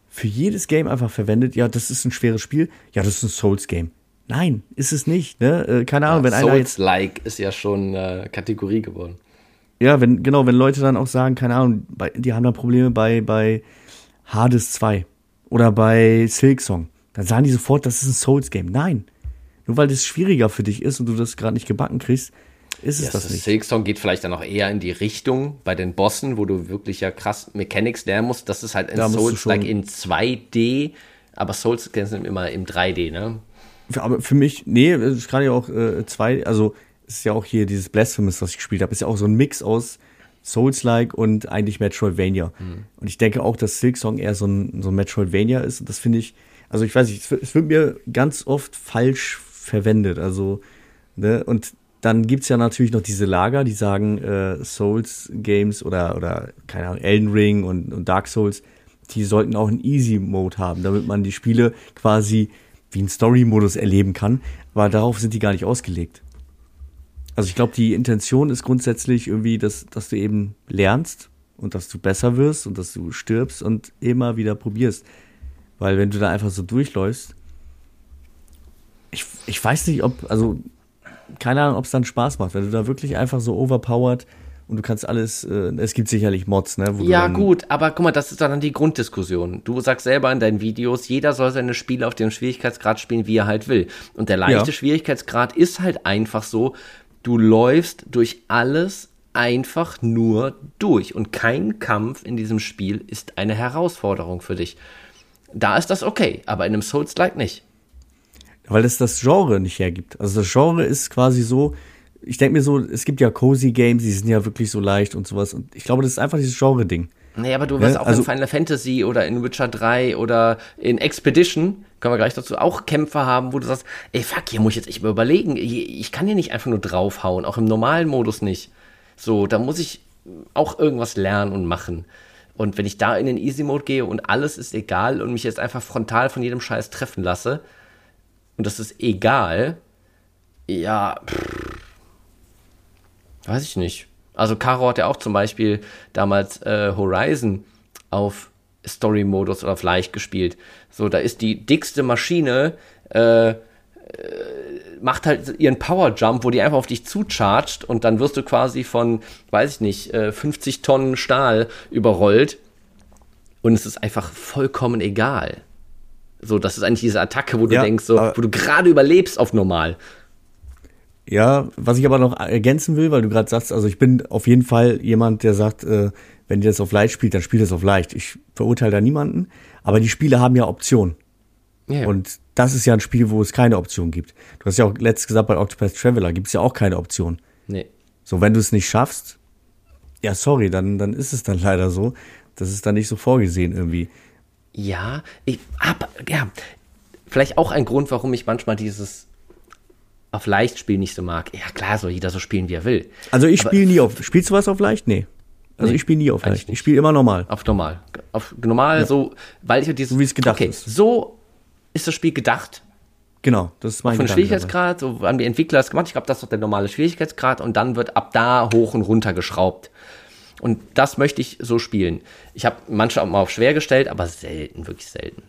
für jedes Game einfach verwendet, ja, das ist ein schweres Spiel, ja, das ist ein Souls-Game. Nein, ist es nicht, ne? Keine Ahnung, wenn einer jetzt... Souls-like ist ja schon Kategorie geworden. Ja, wenn Leute dann auch sagen, keine Ahnung, die haben da Probleme bei Hades 2 oder bei Silksong, dann sagen die sofort, das ist ein Souls-Game. Nein, nur weil das schwieriger für dich ist und du das gerade nicht gebacken kriegst, ist es das nicht. Silksong geht vielleicht dann auch eher in die Richtung bei den Bossen, wo du wirklich ja krass Mechanics lernen musst. Das ist halt in Souls-like in 2D, aber Souls-Games sind immer im 3D, ne? Aber für mich, nee, es ist gerade ja auch also es ist ja auch hier dieses Blasphemous, was ich gespielt habe, ist ja auch so ein Mix aus Souls-like und eigentlich Metroidvania. Und ich denke auch, dass Silksong eher so ein Metroidvania ist. Und das finde ich, also ich weiß nicht, es wird mir ganz oft falsch verwendet. Also, ne, und dann gibt's ja natürlich noch diese Lager, die sagen, Souls-Games oder keine Ahnung, Elden Ring und Dark Souls, die sollten auch einen Easy-Mode haben, damit man die Spiele quasi wie einen Story-Modus erleben kann. Aber darauf sind die gar nicht ausgelegt. Also ich glaube, die Intention ist grundsätzlich irgendwie, dass du eben lernst und dass du besser wirst und dass du stirbst und immer wieder probierst. Weil wenn du da einfach so durchläufst, ich weiß nicht, keine Ahnung, ob es dann Spaß macht, wenn du da wirklich einfach so overpowered und du kannst alles, es gibt sicherlich Mods, ne? Ja gut, aber guck mal, das ist dann die Grunddiskussion. Du sagst selber in deinen Videos, jeder soll seine Spiele auf dem Schwierigkeitsgrad spielen, wie er halt will. Und der leichte Schwierigkeitsgrad ist halt einfach so, du läufst durch alles einfach nur durch. Und kein Kampf in diesem Spiel ist eine Herausforderung für dich. Da ist das okay, aber in einem Souls-like nicht. Weil es das Genre nicht hergibt. Also das Genre ist quasi so, ich denke mir so, es gibt ja Cozy Games, die sind ja wirklich so leicht und sowas. Und ich glaube, das ist einfach dieses Genre-Ding. Nee, aber du wirst auch in Final Fantasy oder in Witcher 3 oder in Expedition, können wir gleich dazu, auch Kämpfe haben, wo du sagst, ey, fuck, hier muss ich jetzt echt mal überlegen. Ich kann hier nicht einfach nur draufhauen, auch im normalen Modus nicht. So, da muss ich auch irgendwas lernen und machen. Und wenn ich da in den Easy-Mode gehe und alles ist egal und mich jetzt einfach frontal von jedem Scheiß treffen lasse, und das ist egal, ja, weiß ich nicht. Also Caro hat ja auch zum Beispiel damals Horizon auf Story-Modus oder auf leicht gespielt. So, da ist die dickste Maschine, macht halt ihren Power-Jump, wo die einfach auf dich zuchargt und dann wirst du quasi von, weiß ich nicht, 50 Tonnen Stahl überrollt und es ist einfach vollkommen egal. So, das ist eigentlich diese Attacke, wo du denkst, so, wo du gerade überlebst auf normal. Ja, was ich aber noch ergänzen will, weil du gerade sagst, also ich bin auf jeden Fall jemand, der sagt, wenn ihr das auf leicht spielt, dann spielt das auf leicht. Ich verurteile da niemanden, aber die Spiele haben ja Optionen. Yeah. Und das ist ja ein Spiel, wo es keine Option gibt. Du hast ja auch letztens gesagt, bei Octopath Traveler gibt es ja auch keine Option. Nee. So, wenn du es nicht schaffst, ja, sorry, dann ist es dann leider so. Das ist dann nicht so vorgesehen irgendwie. Ja, vielleicht auch ein Grund, warum ich manchmal dieses auf leicht spielen nicht so mag. Ja, klar, soll jeder so spielen, wie er will. Also ich spiele nie auf, spielst du was auf leicht? Nee. Also ich spiele nie auf leicht. Ich spiele immer normal. Auf normal. Auf normal, ja. So, weil ich dieses, so wie es gedacht ist. So ist das Spiel gedacht. Genau, das ist mein Gedanke. Von Schwierigkeitsgrad, so haben die Entwickler das gemacht. Ich glaube, das ist doch der normale Schwierigkeitsgrad und dann wird ab da hoch und runter geschraubt. Und das möchte ich so spielen. Ich habe manche auch mal auf schwer gestellt, aber selten, wirklich selten.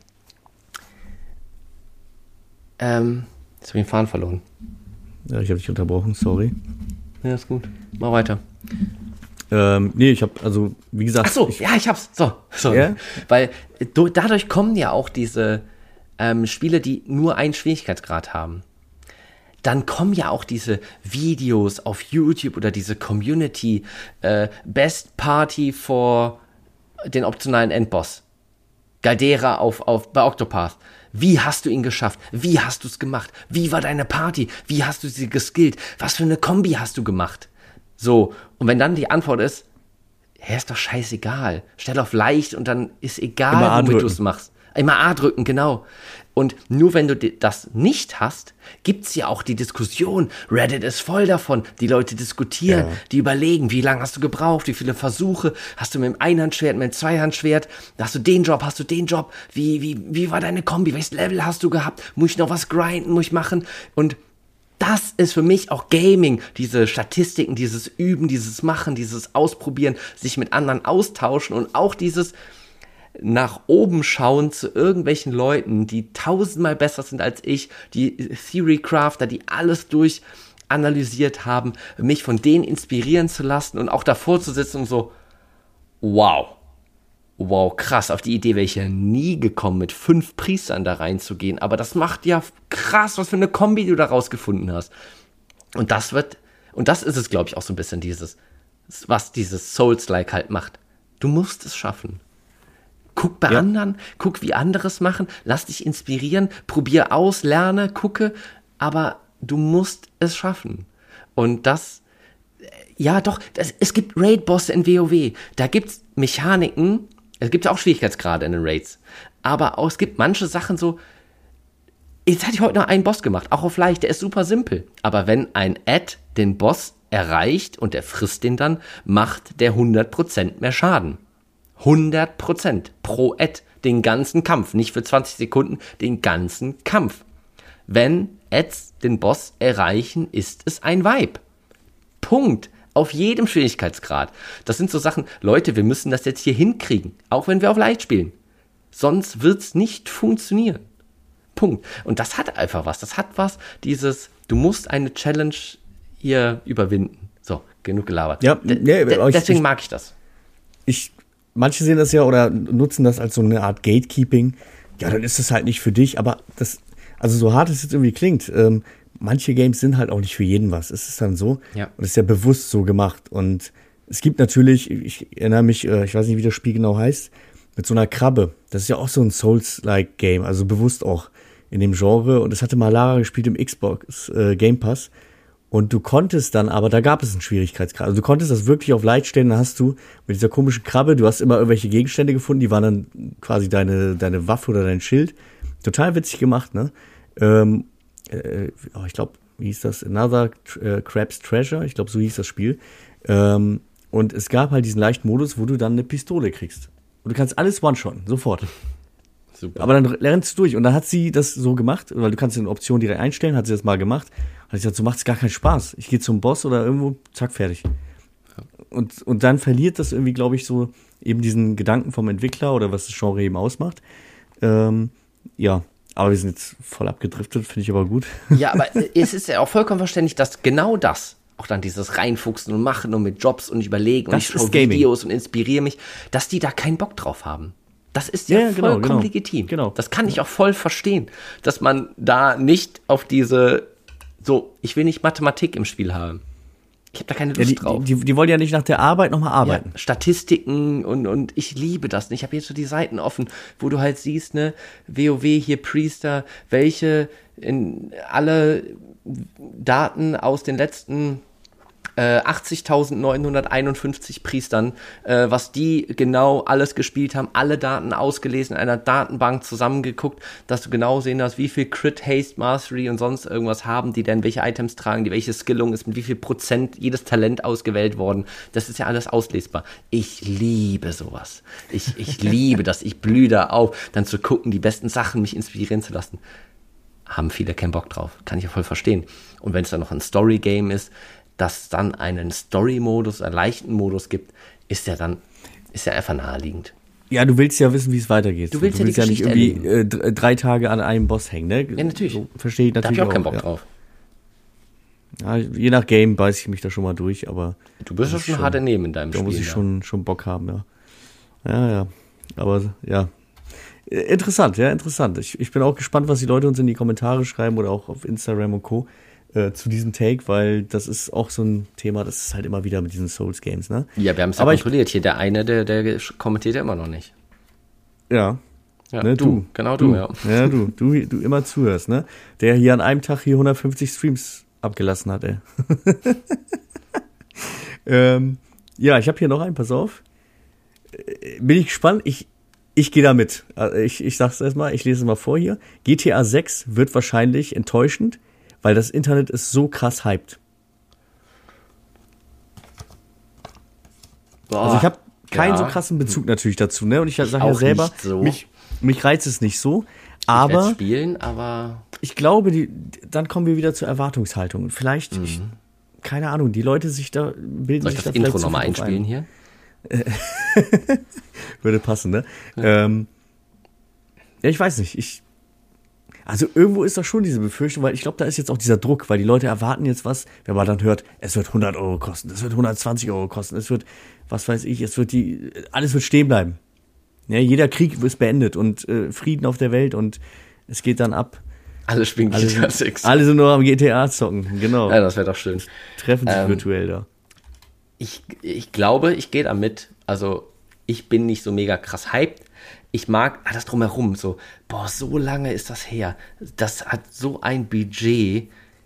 Jetzt habe ich den Faden verloren. Ja, ich habe dich unterbrochen, sorry. Ja, ist gut. Mach weiter. Nee, ich habe, also, wie gesagt. Ach so, ich hab's. So. Yeah? Weil dadurch kommen ja auch diese Spiele, die nur einen Schwierigkeitsgrad haben. Dann kommen ja auch diese Videos auf YouTube oder diese Community Best Party for den optionalen Endboss. Galdera bei Octopath. Wie hast du ihn geschafft? Wie hast du es gemacht? Wie war deine Party? Wie hast du sie geskillt? Was für eine Kombi hast du gemacht? So, und wenn dann die Antwort ist, ist doch scheißegal. Stell auf leicht und dann ist egal, womit du es machst. Immer A drücken, genau. Und nur wenn du das nicht hast, gibt's ja auch die Diskussion. Reddit ist voll davon. Die Leute diskutieren, die überlegen, wie lange hast du gebraucht, wie viele Versuche, hast du mit dem Einhandschwert, mit dem Zweihandschwert, hast du den Job, wie war deine Kombi, welches Level hast du gehabt, muss ich noch was grinden, muss ich machen? Und das ist für mich auch Gaming, diese Statistiken, dieses Üben, dieses Machen, dieses Ausprobieren, sich mit anderen austauschen und auch dieses nach oben schauen zu irgendwelchen Leuten, die 1000-mal besser sind als ich, die Theory Crafter, die alles durchanalysiert haben, mich von denen inspirieren zu lassen und auch davor zu sitzen und so, wow, krass, auf die Idee wäre ich ja nie gekommen, mit 5 Priestern da reinzugehen, aber das macht ja krass, was für eine Kombi du da rausgefunden hast. Und das ist es, glaube ich, auch so ein bisschen was dieses Souls-like halt macht. Du musst es schaffen. Guck bei anderen, guck, wie andere es machen, lass dich inspirieren, probier aus, lerne, gucke, aber du musst es schaffen. Und es gibt Raid-Bosse in WoW, da gibt's Mechaniken, es gibt auch Schwierigkeitsgrade in den Raids, aber es gibt manche Sachen so, jetzt hatte ich heute noch einen Boss gemacht, auch auf leicht, der ist super simpel, aber wenn ein Ad den Boss erreicht und er frisst den dann, macht der 100% mehr Schaden. 100% pro Ad, den ganzen Kampf, nicht für 20 Sekunden, den ganzen Kampf. Wenn Ads den Boss erreichen, ist es ein Vibe. Punkt. Auf jedem Schwierigkeitsgrad. Das sind so Sachen, Leute, wir müssen das jetzt hier hinkriegen, auch wenn wir auf leicht spielen. Sonst wird's nicht funktionieren. Punkt. Und das hat einfach was. Das hat was, du musst eine Challenge hier überwinden. So, genug gelabert. Ja, deswegen mag ich das. Manche sehen das ja oder nutzen das als so eine Art Gatekeeping. Ja, dann ist es halt nicht für dich, aber also so hart es jetzt irgendwie klingt, manche Games sind halt auch nicht für jeden was. Es ist dann so. Ja. Und es ist ja bewusst so gemacht. Und es gibt natürlich, ich erinnere mich, ich weiß nicht, wie das Spiel genau heißt, mit so einer Krabbe. Das ist ja auch so ein Souls-like Game, also bewusst auch in dem Genre. Und das hatte mal Lara gespielt im Xbox Game Pass. Und du konntest dann, aber da gab es einen Schwierigkeitsgrad. Also du konntest das wirklich auf leicht stellen, dann hast du mit dieser komischen Krabbe, du hast immer irgendwelche Gegenstände gefunden, die waren dann quasi deine Waffe oder dein Schild. Total witzig gemacht, ne? Ich glaube, wie hieß das? Another Crab's Treasure, ich glaube, so hieß das Spiel. Und es gab halt diesen leichten Modus, wo du dann eine Pistole kriegst. Und du kannst alles one-shotten, sofort. Super. Aber dann lernst du durch. Und dann hat sie das so gemacht, weil du kannst eine Option direkt einstellen, hat sie das mal gemacht. Hat sie gesagt, so macht es gar keinen Spaß. Ich gehe zum Boss oder irgendwo, zack, fertig. Und dann verliert das irgendwie, glaube ich, so eben diesen Gedanken vom Entwickler oder was das Genre eben ausmacht. Ja, aber wir sind jetzt voll abgedriftet, finde ich aber gut. Ja, aber es ist ja auch vollkommen verständlich, dass genau das, auch dann dieses Reinfuchsen und Machen und mit Jobs und Überlegen und ich schaue Videos und inspiriere mich, dass die da keinen Bock drauf haben. Das ist ja vollkommen legitim. Genau. Das kann ich auch voll verstehen, dass man da nicht auf ich will nicht Mathematik im Spiel haben. Ich habe da keine Lust drauf. Die wollen ja nicht nach der Arbeit nochmal arbeiten. Ja, Statistiken und ich liebe das. Ich habe jetzt so die Seiten offen, wo du halt siehst, ne, WoW hier Priester, welche in alle Daten aus den letzten 80.951 Priestern, was die genau alles gespielt haben, alle Daten ausgelesen, in einer Datenbank zusammengeguckt, dass du genau sehen hast, wie viel Crit, Haste, Mastery und sonst irgendwas haben die denn, welche Items tragen die, welche Skillung ist mit wie viel Prozent jedes Talent ausgewählt worden. Das ist ja alles auslesbar. Ich liebe sowas. Ich liebe das. Ich blühe da auf, dann zu gucken, die besten Sachen mich inspirieren zu lassen. Haben viele keinen Bock drauf. Kann ich ja voll verstehen. Und wenn es dann noch ein Story-Game ist, dass es dann einen Story-Modus, einen leichten Modus gibt, ist ja einfach naheliegend. Ja, du willst ja wissen, wie es weitergeht. Du willst ja nicht irgendwie 3 Tage an einem Boss hängen, ne? Ja, natürlich. So, verstehe ich natürlich. Da habe ich auch keinen Bock drauf. Ja, je nach Game beiß ich mich da schon mal durch, aber... Du bist ja schon hart daneben in deinem Spiel. Da muss ich schon Bock haben, ja. Ja. Aber, ja. Interessant. Ich bin auch gespannt, was die Leute uns in die Kommentare schreiben oder auch auf Instagram und Co. Zu diesem Take, weil das ist auch so ein Thema, das ist halt immer wieder mit diesen Souls-Games, ne? Ja, wir haben es ja kontrolliert. Hier der eine, der kommentiert ja immer noch nicht. Ja. Ne, du. Genau du, ja. Ja, du immer zuhörst, ne? Der hier an einem Tag hier 150 Streams abgelassen hat, ey. Ja, ich habe hier noch einen, pass auf. Bin ich gespannt? Ich gehe da mit. Ich sag's erstmal, ich lese es mal vor hier. GTA 6 wird wahrscheinlich enttäuschend, weil das Internet ist so krass hyped. Boah, also ich habe keinen so krassen Bezug natürlich dazu, ne? Und ich sage ja selber, so. mich reizt es nicht so. Aber ich werde spielen, aber ich glaube, dann kommen wir wieder zur Erwartungshaltung. Vielleicht, keine Ahnung, die Leute sich da bilden soll sich ich das da Intro nochmal einspielen hier? Würde passen, ne? Ja, ich weiß nicht. Also irgendwo ist doch schon diese Befürchtung, weil ich glaube, da ist jetzt auch dieser Druck, weil die Leute erwarten jetzt was, wenn man dann hört, es wird 100 Euro kosten, es wird 120 Euro kosten, es wird, was weiß ich, alles wird stehen bleiben. Ja, jeder Krieg ist beendet und Frieden auf der Welt und es geht dann ab. Alle spielen GTA 6. Alle sind nur am GTA zocken, genau. Ja, das wäre doch schön. Treffen sich virtuell da. Ich glaube, ich gehe da mit. Also, ich bin nicht so mega krass hyped. Ich mag das drumherum. So, so lange ist das her. Das hat so ein Budget.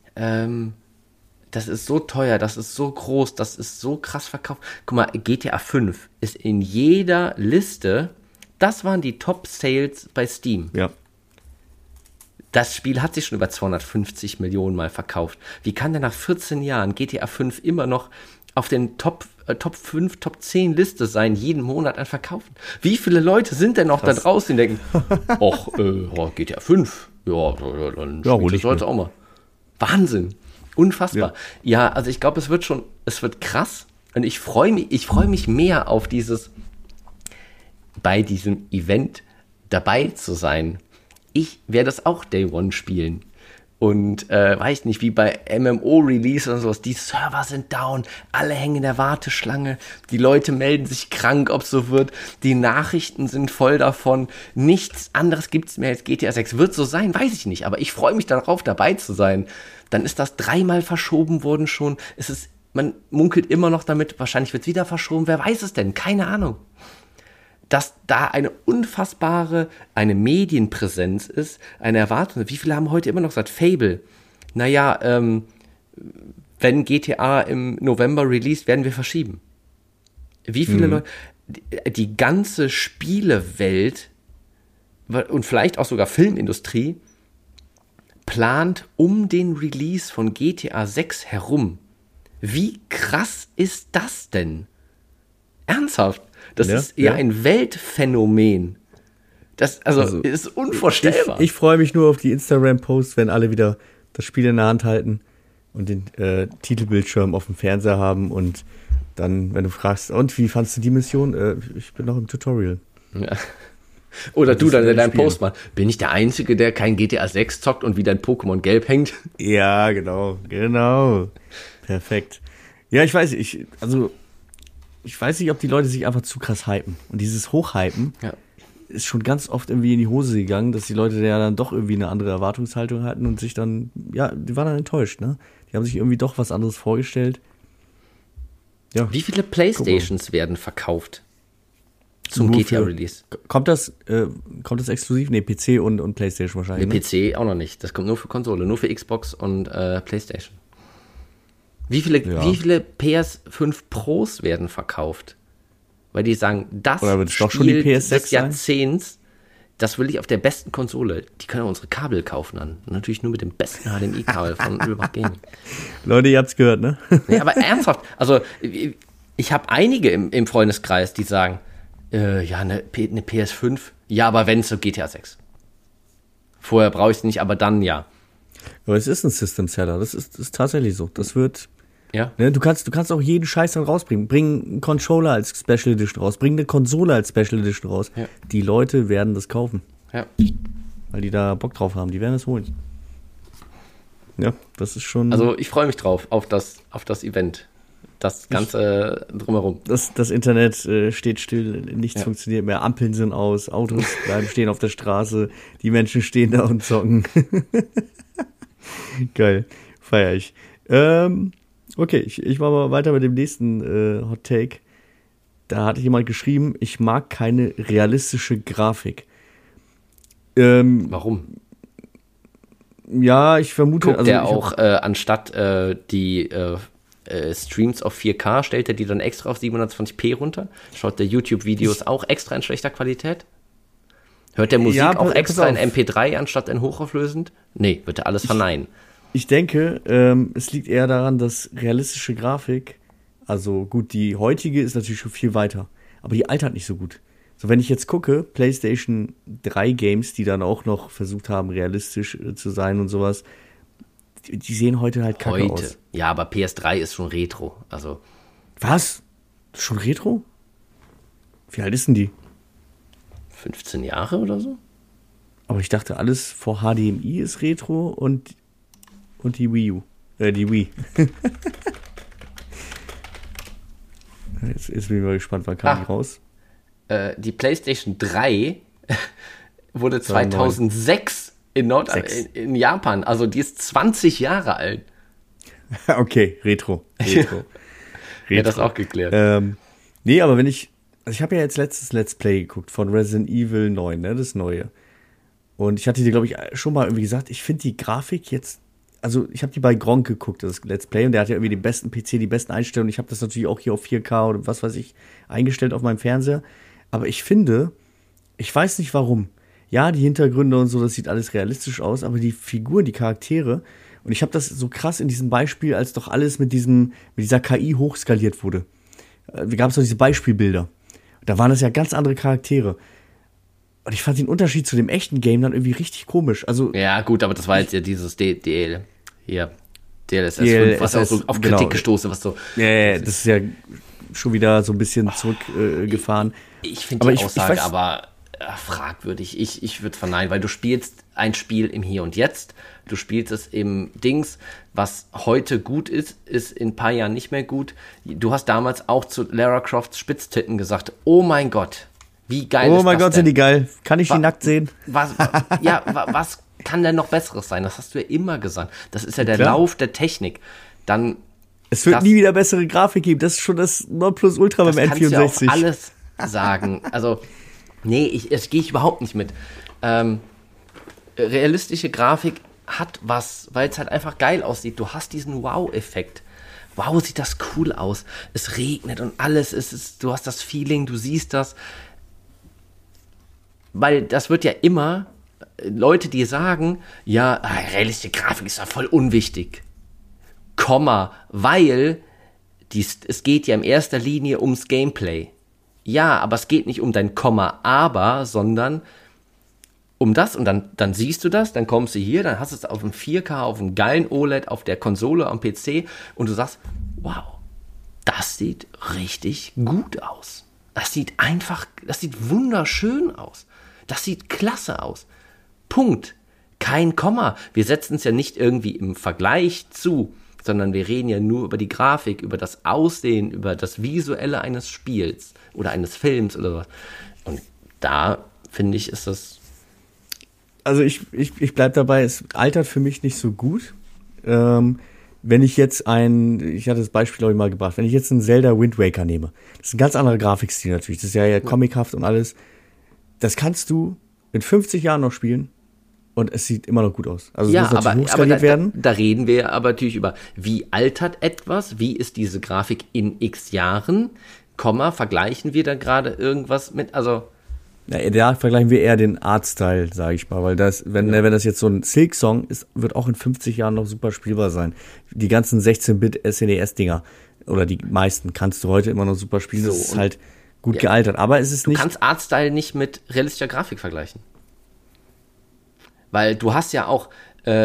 Das ist so teuer, das ist so groß, das ist so krass verkauft. Guck mal, GTA 5 ist in jeder Liste, das waren die Top-Sales bei Steam. Ja. Das Spiel hat sich schon über 250 Millionen Mal verkauft. Wie kann denn nach 14 Jahren GTA 5 immer noch auf den Top 5, Top 10 Liste sein, jeden Monat ein Verkaufen? Wie viele Leute sind denn noch da draußen, die denken, GTA 5, dann spielt das heute auch mal. Wahnsinn, unfassbar. Ja, also ich glaube, es wird krass und ich freue mich mehr auf bei diesem Event dabei zu sein. Ich werde das auch Day One spielen. Und weiß nicht, wie bei MMO-Release oder sowas, die Server sind down, alle hängen in der Warteschlange, die Leute melden sich krank, ob es so wird, die Nachrichten sind voll davon, nichts anderes gibt es mehr als GTA 6. Wird so sein, weiß ich nicht, aber ich freue mich darauf, dabei zu sein. Dann ist das 3-mal verschoben worden schon, man munkelt immer noch damit, wahrscheinlich wird es wieder verschoben, wer weiß es denn, keine Ahnung. Dass da eine Medienpräsenz ist, eine Erwartung. Wie viele haben heute immer noch gesagt, Fable? Naja, wenn GTA im November released, werden wir verschieben. Wie viele Leute, die ganze Spielewelt und vielleicht auch sogar Filmindustrie plant um den Release von GTA 6 herum. Wie krass ist das denn? Ernsthaft? Das ist eher ein Weltphänomen. Das ist unvorstellbar. Ich freue mich nur auf die Instagram-Posts, wenn alle wieder das Spiel in der Hand halten und den Titelbildschirm auf dem Fernseher haben und dann, wenn du fragst, und wie fandst du die Mission? Ich bin noch im Tutorial. Ja. Oder du dann in deinem Post mal, bin ich der Einzige, der kein GTA 6 zockt und wieder ein Pokémon Gelb hängt? Ja, genau. Perfekt. Ja, ich weiß nicht, ob die Leute sich einfach zu krass hypen. Und dieses Hochhypen ist schon ganz oft irgendwie in die Hose gegangen, dass die Leute ja dann doch irgendwie eine andere Erwartungshaltung hatten und sich dann, die waren dann enttäuscht, ne? Die haben sich irgendwie doch was anderes vorgestellt. Ja. Wie viele Playstations werden verkauft zum GTA-Release? Kommt das exklusiv? Nee, PC und Playstation wahrscheinlich. Nee, PC auch noch nicht. Das kommt nur für Konsole, nur für Xbox und Playstation. Wie viele PS5 Pros werden verkauft? Weil die sagen, das Spiel des Jahrzehnts, das will ich auf der besten Konsole. Die können unsere Kabel kaufen dann. Natürlich nur mit dem besten HDMI-Kabel von Ölbach Gaming. Leute, ihr habt's gehört, ne? Nee, aber ernsthaft, also ich habe einige im Freundeskreis, die sagen, eine PS5, ja, aber wenn so GTA 6. Vorher brauche ich es nicht, aber dann ja. Aber es ist ein System-Seller, das ist tatsächlich so. Das wird, ja. Ne, du kannst auch jeden Scheiß dann rausbringen. Bring einen Controller als Special Edition raus, bring eine Konsole als Special Edition raus. Ja. Die Leute werden das kaufen. Ja. Weil die da Bock drauf haben, die werden es holen. Ja, das ist schon... Also ich freue mich drauf, auf das Event. Das Ganze drumherum. Das Internet steht still, nichts funktioniert mehr, Ampeln sind aus, Autos bleiben stehen auf der Straße, die Menschen stehen da und zocken. Geil, feier ich. Okay, ich mache mal weiter mit dem nächsten Hot Take. Da hatte jemand geschrieben, ich mag keine realistische Grafik. Warum? Ja, ich vermute... Guckt der auch anstatt die Streams auf 4K, stellt er die dann extra auf 720p runter? Schaut der YouTube-Videos auch extra in schlechter Qualität? Hört der Musik auch extra in MP3 anstatt in hochauflösend? Nee, wird er alles verneinen. Ich denke, es liegt eher daran, dass realistische Grafik, also gut, die heutige ist natürlich schon viel weiter, aber die altert nicht so gut. So, wenn ich jetzt gucke, PlayStation 3 Games, die dann auch noch versucht haben, realistisch zu sein und sowas, die sehen heute halt kacke aus. Ja, aber PS3 ist schon Retro, also. Was? Schon Retro? Wie alt ist denn die? 15 Jahre oder so? Aber ich dachte, alles vor HDMI ist Retro und die Wii U. Die Wii. Jetzt bin ich mal gespannt, wann kam die raus? Die PlayStation 3 wurde 2006 in Japan, also die ist 20 Jahre alt. Okay, Retro. Ja, das auch geklärt. Nee, aber ich habe ja jetzt letztes Let's Play geguckt von Resident Evil 9, ne, das neue. Und ich hatte dir, glaube ich, schon mal irgendwie gesagt, ich finde die Grafik jetzt, also ich habe die bei Gronk geguckt, das Let's Play, und der hat ja irgendwie den besten PC, die besten Einstellungen. Ich habe das natürlich auch hier auf 4K oder was weiß ich eingestellt auf meinem Fernseher. Aber ich finde, ich weiß nicht warum. Ja, die Hintergründe und so, das sieht alles realistisch aus, aber die Figuren, die Charaktere, und ich habe das so krass in diesem Beispiel, als doch alles mit dieser KI hochskaliert wurde. Wie gab es doch diese Beispielbilder. Da waren das ja ganz andere Charaktere. Und ich fand den Unterschied zu dem echten Game dann irgendwie richtig komisch. Also, ja, gut, aber das war jetzt ja dieses DLSS 5, was auch so auf Kritik gestoßen, was so. Ja, das ist ja schon wieder so ein bisschen zurückgefahren. Ich finde die Aussage aber fragwürdig. Ich würde verneinen, weil du spielst ein Spiel im Hier und Jetzt. Du spielst es im Dings, was heute gut ist in ein paar Jahren nicht mehr gut. Du hast damals auch zu Lara Crofts Spitztitten gesagt, oh mein Gott, wie geil ist das denn? Oh mein Gott, sind die geil. Kann ich die nackt sehen? Was kann denn noch Besseres sein? Das hast du ja immer gesagt. Das ist ja der Lauf der Technik. Dann es wird nie wieder bessere Grafik geben. Das ist schon das Nonplusultra beim N64. Das kannst du ja auch alles sagen. Also, nee, das gehe ich überhaupt nicht mit. Realistische Grafik hat was, weil es halt einfach geil aussieht. Du hast diesen Wow-Effekt. Wow, sieht das cool aus. Es regnet und alles. Du hast das Feeling, du siehst das. Weil das wird ja immer Leute, die sagen, ja, realistische Grafik ist ja voll unwichtig. Weil es geht ja in erster Linie ums Gameplay. Ja, aber es geht nicht um dein aber, sondern um das. Und dann siehst du das, dann kommst du hier, dann hast du es auf dem 4K, auf einem geilen OLED, auf der Konsole, am PC und du sagst, wow, das sieht richtig gut aus. Das sieht wunderschön aus. Das sieht klasse aus. Punkt. Kein Komma. Wir setzen es ja nicht irgendwie im Vergleich zu, sondern wir reden ja nur über die Grafik, über das Aussehen, über das Visuelle eines Spiels oder eines Films oder was. Und da, finde ich, ist das... Also ich bleib dabei, es altert für mich nicht so gut. Wenn ich jetzt ich hatte das Beispiel, glaube ich, mal gebracht, wenn ich jetzt einen Zelda Wind Waker nehme, das ist ein ganz anderer Grafikstil natürlich, das ist ja comichaft und alles, das kannst du in 50 Jahren noch spielen und es sieht immer noch gut aus. Also ja, aber da reden wir aber natürlich über, wie altert etwas, wie ist diese Grafik in x Jahren, vergleichen wir da gerade irgendwas mit, also... Ja, da vergleichen wir eher den Artstyle, sage ich mal, weil wenn das jetzt so ein Silk-Song ist, wird auch in 50 Jahren noch super spielbar sein. Die ganzen 16-Bit SNES-Dinger oder die meisten kannst du heute immer noch super spielen, das ist halt gut gealtert, aber es ist nicht... Du kannst Artstyle nicht mit realistischer Grafik vergleichen. Weil du hast ja auch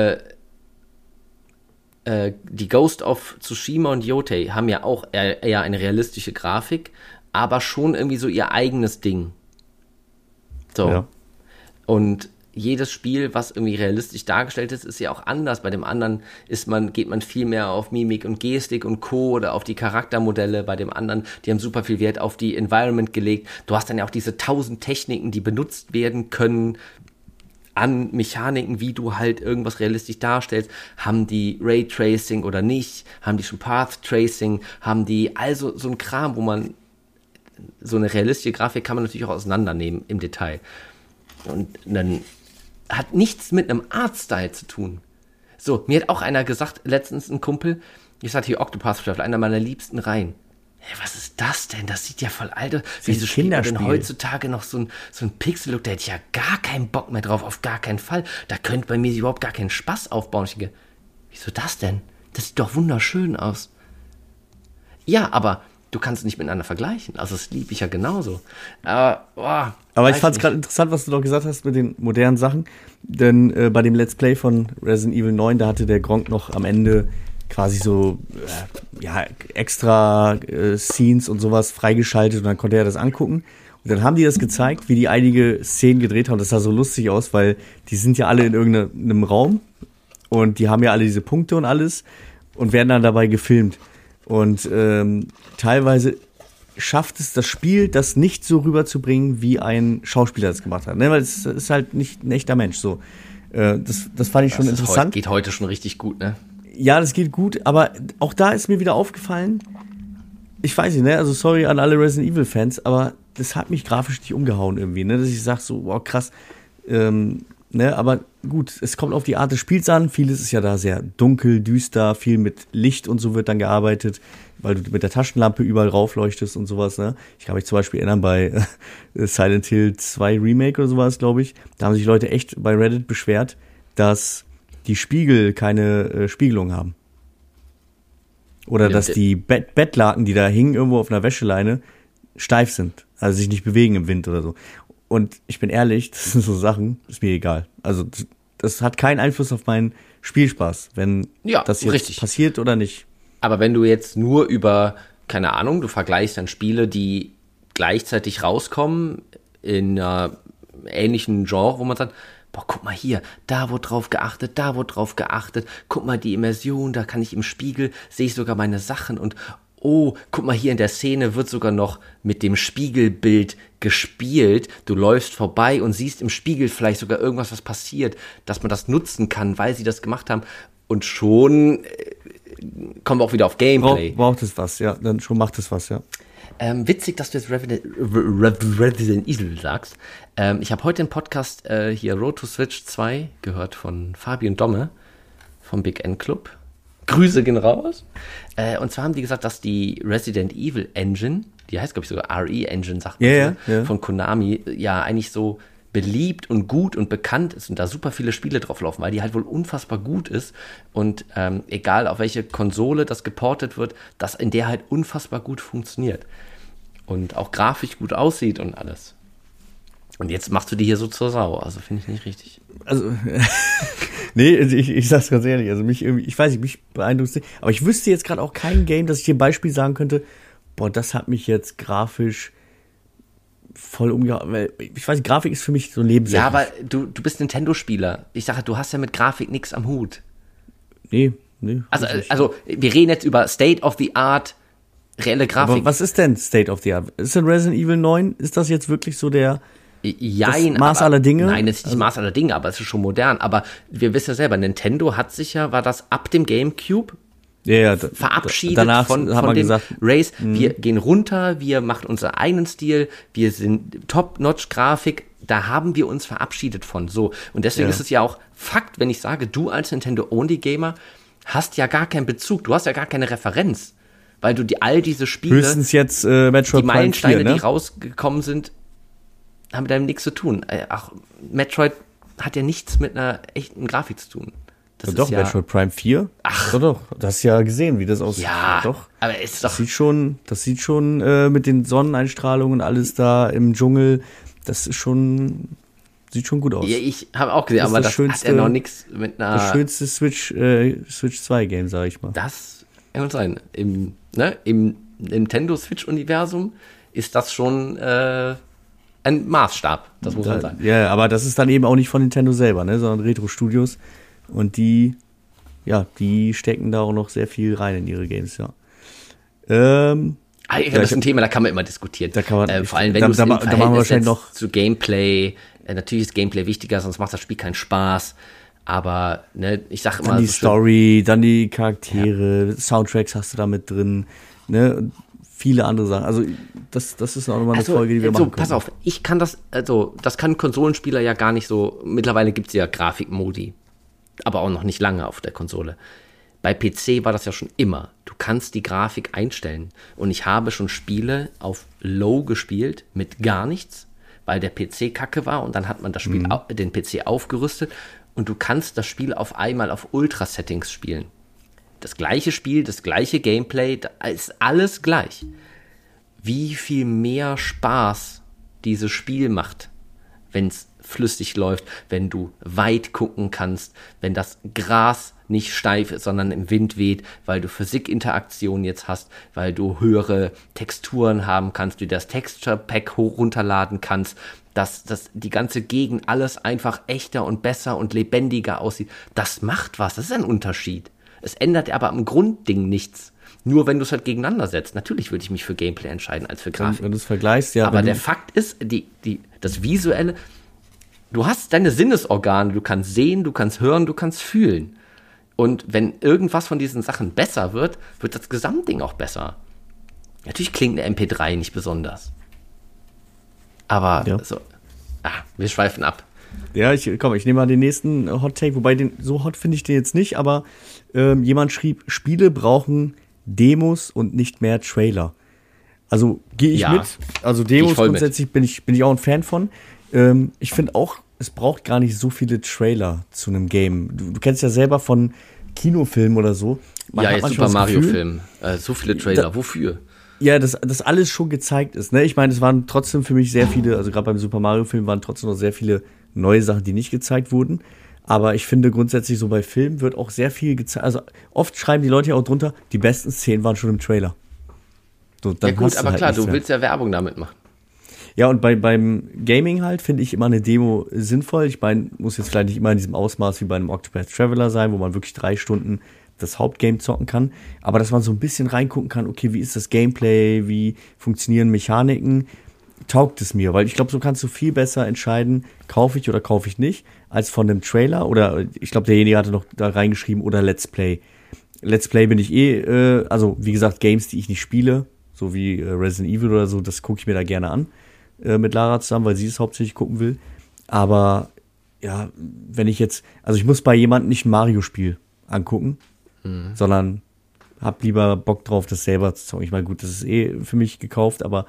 die Ghost of Tsushima und Yotei haben ja auch eher eine realistische Grafik, aber schon irgendwie so ihr eigenes Ding. So. Ja. Und jedes Spiel, was irgendwie realistisch dargestellt ist, ist ja auch anders. Bei dem anderen geht man viel mehr auf Mimik und Gestik und Co. oder auf die Charaktermodelle. Bei dem anderen, die haben super viel Wert auf die Environment gelegt. Du hast dann ja auch diese 1000 Techniken, die benutzt werden können an Mechaniken, wie du halt irgendwas realistisch darstellst. Haben die Raytracing oder nicht? Haben die schon Path Tracing? Haben die also so ein Kram, wo man so eine realistische Grafik kann man natürlich auch auseinandernehmen im Detail. Und dann hat nichts mit einem Artstyle zu tun. So, mir hat auch einer gesagt, letztens ein Kumpel, ich sagte hier Octopath Traveler, einer meiner liebsten Reihen. Hey, was ist das denn? Das sieht ja voll alt aus. Wieso spielt man denn heutzutage noch so ein Pixel-Look? Da hätte ich ja gar keinen Bock mehr drauf, auf gar keinen Fall. Da könnte bei mir überhaupt gar keinen Spaß aufbauen. Ich denke, wieso das denn? Das sieht doch wunderschön aus. Ja, aber du kannst es nicht miteinander vergleichen. Also das liebe ich ja genauso. Aber ich fand es gerade interessant, was du noch gesagt hast mit den modernen Sachen. Denn bei dem Let's Play von Resident Evil 9, da hatte der Gronk noch am Ende quasi so extra Scenes und sowas freigeschaltet und dann konnte er das angucken. Und dann haben die das gezeigt, wie die einige Szenen gedreht haben. Das sah so lustig aus, weil die sind ja alle in irgendeinem Raum und die haben ja alle diese Punkte und alles und werden dann dabei gefilmt. Und teilweise schafft es das Spiel, das nicht so rüberzubringen, wie ein Schauspieler das gemacht hat. Ne? Weil es ist halt nicht ein echter Mensch. So. Das fand ich schon interessant. Geht heute schon richtig gut, ne? Ja, das geht gut, aber auch da ist mir wieder aufgefallen, ich weiß nicht, ne, also sorry an alle Resident Evil Fans, aber das hat mich grafisch nicht umgehauen irgendwie, ne, dass ich sag so, wow, krass, ne, aber gut, es kommt auf die Art des Spiels an, vieles ist ja da sehr dunkel, düster, viel mit Licht und so wird dann gearbeitet, weil du mit der Taschenlampe überall raufleuchtest und sowas, ne. Ich kann mich zum Beispiel erinnern bei Silent Hill 2 Remake oder sowas, glaube ich, da haben sich Leute echt bei Reddit beschwert, dass die Spiegel keine Spiegelung haben. Oder dass die Bettlaken, die da hingen irgendwo auf einer Wäscheleine, steif sind. Also sich nicht bewegen im Wind oder so. Und ich bin ehrlich, das sind so Sachen, ist mir egal. Also das hat keinen Einfluss auf meinen Spielspaß, wenn das jetzt richtig passiert oder nicht. Aber wenn du jetzt nur über, keine Ahnung, du vergleichst dann Spiele, die gleichzeitig rauskommen, in einer ähnlichen Genre, wo man sagt, boah, guck mal hier, da wurde drauf geachtet, guck mal die Immersion, da kann ich im Spiegel, sehe ich sogar meine Sachen und oh, guck mal hier in der Szene wird sogar noch mit dem Spiegelbild gespielt, du läufst vorbei und siehst im Spiegel vielleicht sogar irgendwas, was passiert, dass man das nutzen kann, weil sie das gemacht haben und schon kommen wir auch wieder auf Gameplay. Braucht es was, ja, dann schon macht es was, ja. Witzig, dass du jetzt Resident Evil sagst. Ich habe heute den Podcast hier Road to Switch 2 gehört von Fabi und Domme vom Big N Club. Grüße gehen raus. Und zwar haben die gesagt, dass die Resident Evil Engine, die heißt glaube ich sogar RE Engine, sagt man von Konami, ja eigentlich so beliebt und gut und bekannt ist und da super viele Spiele drauf laufen, weil die halt wohl unfassbar gut ist und egal auf welche Konsole das geportet wird, das in der halt unfassbar gut funktioniert und auch grafisch gut aussieht und alles. Und jetzt machst du die hier so zur Sau, also finde ich nicht richtig. Also, nee, ich sag's ganz ehrlich, also mich irgendwie, ich weiß nicht, mich beeindruckt nicht, aber ich wüsste jetzt gerade auch kein Game, dass ich hier ein Beispiel sagen könnte, boah, das hat mich jetzt grafisch voll umgehauen, weil ich weiß, Grafik ist für mich so nebensächlich. Ja, aber du bist Nintendo-Spieler. Ich sage, du hast ja mit Grafik nichts am Hut. Nee. Also wir reden jetzt über State of the Art, reelle Grafik. Aber was ist denn State of the Art? Ist denn Resident Evil 9, ist das jetzt wirklich so das Maß aller Dinge? Nein, es ist nicht Maß aller Dinge, aber es ist schon modern. Aber wir wissen ja selber, Nintendo hat sich ja, war das ab dem GameCube verabschiedet von dem gesagt, Race. Wir gehen runter, wir machen unseren eigenen Stil, wir sind Top-Notch-Grafik, da haben wir uns verabschiedet von. So. Und deswegen ist es ja auch Fakt, wenn ich sage, du als Nintendo-Only-Gamer hast ja gar keinen Bezug, du hast ja gar keine Referenz, weil du all diese Spiele, höchstens jetzt Metroid die Meilensteine, Prime 4, ne? die rausgekommen sind, haben mit einem nichts zu tun. Ach, Metroid hat ja nichts mit einer echten Grafik zu tun. Das doch, Metroid Prime 4. Ach. Doch. Du hast ja gesehen, wie das aussieht. Ja, doch. Aber ist doch. Das sieht schon mit den Sonneneinstrahlungen alles da im Dschungel, sieht schon gut aus. Ja, ich habe auch gesehen, aber das hat ja noch nichts mit einer. Das schönste Switch 2 Game, sag ich mal. Das kann sein. Im Nintendo Switch-Universum ist das schon ein Maßstab, das muss man sagen. Ja, aber das ist dann eben auch nicht von Nintendo selber, ne, sondern Retro Studios. Und die stecken da auch noch sehr viel rein in ihre Games, ja. Das ist ein Thema, da kann man immer diskutieren. Da kann man, vor allem, wenn du es im Verhältnis setzt zu Gameplay, natürlich ist Gameplay wichtiger, sonst macht das Spiel keinen Spaß. Aber ne, ich sag immer, dann die Story, dann die Charaktere, Soundtracks hast du da mit drin, ne, und viele andere Sachen. Also das ist auch nochmal eine Folge, die wir machen können. Pass auf, das kann ein Konsolenspieler ja gar nicht so, mittlerweile gibt es ja Grafikmodi, aber auch noch nicht lange auf der Konsole. Bei PC war das ja schon immer. Du kannst die Grafik einstellen. Und ich habe schon Spiele auf Low gespielt, mit gar nichts, weil der PC kacke war und dann hat man das Spiel, den PC aufgerüstet und du kannst das Spiel auf einmal auf Ultra-Settings spielen. Das gleiche Spiel, das gleiche Gameplay, da ist alles gleich. Wie viel mehr Spaß dieses Spiel macht, wenn es flüssig läuft, wenn du weit gucken kannst, wenn das Gras nicht steif ist, sondern im Wind weht, weil du Physikinteraktion jetzt hast, weil du höhere Texturen haben kannst, du das Texture Pack runterladen kannst, dass die ganze Gegend alles einfach echter und besser und lebendiger aussieht. Das macht was, das ist ein Unterschied. Es ändert aber am Grundding nichts. Nur wenn du es halt gegeneinander setzt. Natürlich würde ich mich für Gameplay entscheiden als für Grafik. Wenn du es vergleichst, ja. Aber der Fakt ist, das Visuelle, du hast deine Sinnesorgane, du kannst sehen, du kannst hören, du kannst fühlen. Und wenn irgendwas von diesen Sachen besser wird, wird das Gesamtding auch besser. Natürlich klingt eine MP3 nicht besonders. Aber wir schweifen ab. Ja, ich nehme mal den nächsten Hot Take, wobei so hot finde ich den jetzt nicht, aber jemand schrieb, Spiele brauchen Demos und nicht mehr Trailer. Also gehe ich mit. Also Demos grundsätzlich bin ich auch ein Fan von. Ich finde auch, es braucht gar nicht so viele Trailer zu einem Game. Du kennst ja selber von Kinofilmen oder so. Jetzt Super Mario-Film. So viele Trailer. Wofür? Ja, dass alles schon gezeigt ist. Ne? Ich meine, es waren trotzdem für mich sehr viele, also gerade beim Super Mario-Film waren trotzdem noch sehr viele neue Sachen, die nicht gezeigt wurden. Aber ich finde grundsätzlich so bei Filmen wird auch sehr viel gezeigt. Also oft schreiben die Leute ja auch drunter, die besten Szenen waren schon im Trailer. So, dann ja gut, aber klar, du willst ja Werbung damit machen. Ja, und beim Gaming halt finde ich immer eine Demo sinnvoll. Ich meine, muss jetzt vielleicht nicht immer in diesem Ausmaß wie bei einem Octopath Traveler sein, wo man wirklich 3 Stunden das Hauptgame zocken kann. Aber dass man so ein bisschen reingucken kann, okay, wie ist das Gameplay, wie funktionieren Mechaniken, taugt es mir. Weil ich glaube, so kannst du viel besser entscheiden, kaufe ich oder kaufe ich nicht, als von einem Trailer. Oder ich glaube, derjenige hatte noch da reingeschrieben, oder Let's Play. Let's Play bin ich also wie gesagt, Games, die ich nicht spiele, so wie Resident Evil oder so, das gucke ich mir da gerne an. Mit Lara zusammen, weil sie es hauptsächlich gucken will. Aber ja, wenn ich jetzt, also ich muss bei jemandem nicht ein Mario-Spiel angucken, sondern hab lieber Bock drauf, das selber zu zocken. Ich meine, gut, das ist für mich gekauft, aber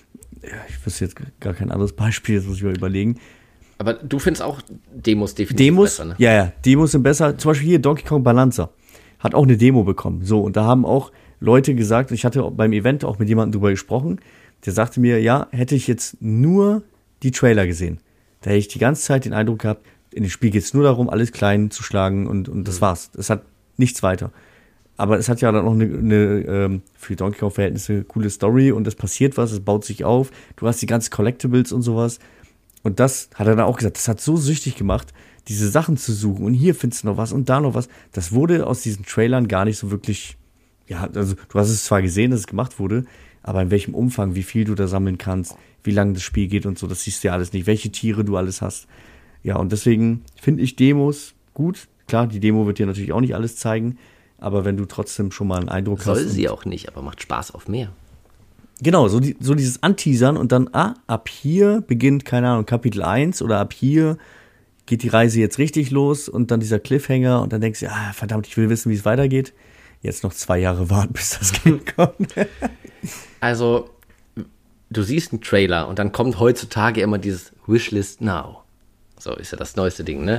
ich wüsste jetzt gar kein anderes Beispiel, das muss ich mal überlegen. Aber du findest auch Demos definitiv besser, ne? Ja, Demos sind besser. Zum Beispiel hier Donkey Kong Balancer hat auch eine Demo bekommen. So, und da haben auch Leute gesagt, ich hatte beim Event auch mit jemandem drüber gesprochen, der sagte mir, ja, hätte ich jetzt nur die Trailer gesehen, da hätte ich die ganze Zeit den Eindruck gehabt, in dem Spiel geht es nur darum, alles klein zu schlagen und das war's. Es hat nichts weiter. Aber es hat ja dann noch eine für Donkey Kong-Verhältnisse coole Story und es passiert was, es baut sich auf, du hast die ganzen Collectibles und sowas. Und das hat er dann auch gesagt, das hat so süchtig gemacht, diese Sachen zu suchen und hier findest du noch was und da noch was. Das wurde aus diesen Trailern gar nicht so wirklich, ja, also du hast es zwar gesehen, dass es gemacht wurde, aber in welchem Umfang, wie viel du da sammeln kannst, wie lange das Spiel geht und so, das siehst du ja alles nicht, welche Tiere du alles hast. Ja, und deswegen finde ich Demos gut. Klar, die Demo wird dir natürlich auch nicht alles zeigen, aber wenn du trotzdem schon mal einen Eindruck hast. Soll sie auch nicht, aber macht Spaß auf mehr. Genau, so dieses Anteasern und dann, ab hier beginnt, keine Ahnung, Kapitel 1 oder ab hier geht die Reise jetzt richtig los und dann dieser Cliffhanger und dann denkst du, verdammt, ich will wissen, wie es weitergeht. Jetzt noch 2 Jahre warten, bis das Game kommt. Also, du siehst einen Trailer und dann kommt heutzutage immer dieses Wishlist Now. So ist ja das neueste Ding, ne?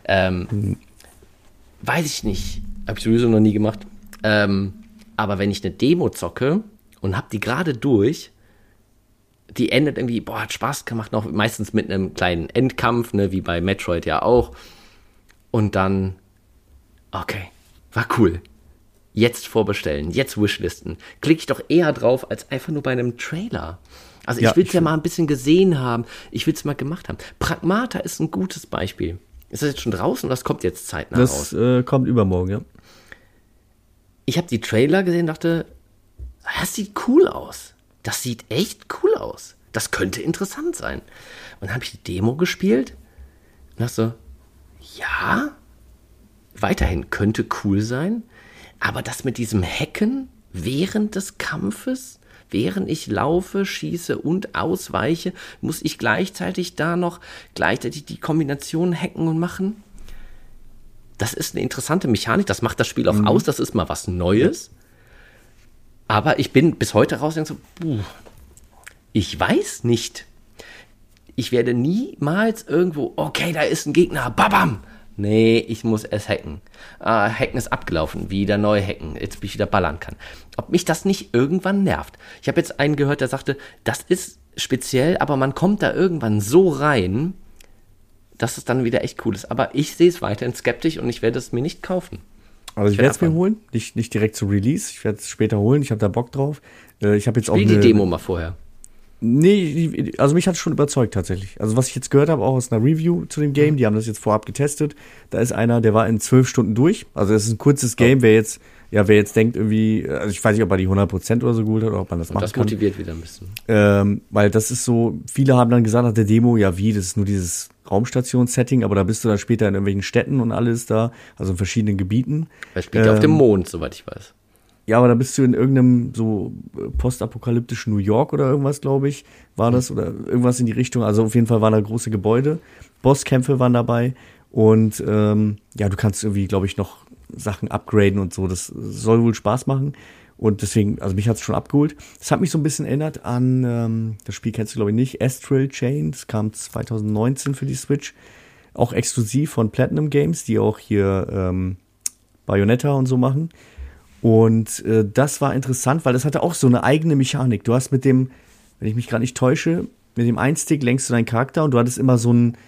Weiß ich nicht. Hab ich sowieso noch nie gemacht. Aber wenn ich eine Demo zocke und hab die gerade durch, die endet irgendwie, hat Spaß gemacht, noch meistens mit einem kleinen Endkampf, ne, wie bei Metroid ja auch. Und dann, okay, war cool. Jetzt vorbestellen, jetzt Wishlisten. Klicke ich doch eher drauf, als einfach nur bei einem Trailer. Also ich will es ja mal ein bisschen gesehen haben. Ich will es mal gemacht haben. Pragmata ist ein gutes Beispiel. Ist das jetzt schon draußen oder das kommt jetzt zeitnah raus? Das kommt übermorgen, ja. Ich habe die Trailer gesehen und dachte, das sieht cool aus. Das sieht echt cool aus. Das könnte interessant sein. Und dann habe ich die Demo gespielt und dachte so, ja, weiterhin könnte cool sein, aber das mit diesem Hacken während des Kampfes, während ich laufe, schieße und ausweiche, muss ich gleichzeitig die Kombination hacken und machen. Das ist eine interessante Mechanik, das macht das Spiel auch aus, das ist mal was Neues. Aber ich bin bis heute raus und so, ich weiß nicht. Ich werde niemals irgendwo, okay, da ist ein Gegner, babam. Nee, ich muss es hacken. Hacken ist abgelaufen, wieder neu hacken, jetzt bis ich wieder ballern kann. Ob mich das nicht irgendwann nervt. Ich habe jetzt einen gehört, der sagte, das ist speziell, aber man kommt da irgendwann so rein, dass es dann wieder echt cool ist. Aber ich sehe es weiterhin skeptisch und ich werde es mir nicht kaufen. Also ich werde es mir holen, nicht direkt zu Release. Ich werde es später holen, ich habe da Bock drauf. Ich habe jetzt Spiel die Demo mal vorher. Nee, also mich hat es schon überzeugt tatsächlich. Also was ich jetzt gehört habe, auch aus einer Review zu dem Game, die haben das jetzt vorab getestet. Da ist einer, der war in 12 Stunden durch. Also es ist ein kurzes Game, wer jetzt denkt irgendwie, also ich weiß nicht, ob er die 100% oder so geholt hat oder ob man das machen kann. Das motiviert wieder ein bisschen. Weil das ist so, viele haben dann gesagt nach der Demo, das ist nur dieses Raumstationssetting, aber da bist du dann später in irgendwelchen Städten und alles da, also in verschiedenen Gebieten. Er spielt ja auf dem Mond, soweit ich weiß. Ja, aber da bist du in irgendeinem so postapokalyptischen New York oder irgendwas, glaube ich, war das, oder irgendwas in die Richtung. Also auf jeden Fall waren da große Gebäude, Bosskämpfe waren dabei und du kannst irgendwie, glaube ich, noch Sachen upgraden und so. Das soll wohl Spaß machen und deswegen, also mich hat es schon abgeholt. Das hat mich so ein bisschen erinnert an, das Spiel kennst du, glaube ich, nicht, Astral Chain. Das kam 2019 für die Switch, auch exklusiv von Platinum Games, die auch hier Bayonetta und so machen. Und das war interessant, weil das hatte auch so eine eigene Mechanik. Du hast mit dem, wenn ich mich gerade nicht täusche, mit dem einen Stick lenkst du deinen Charakter und du hattest immer so ein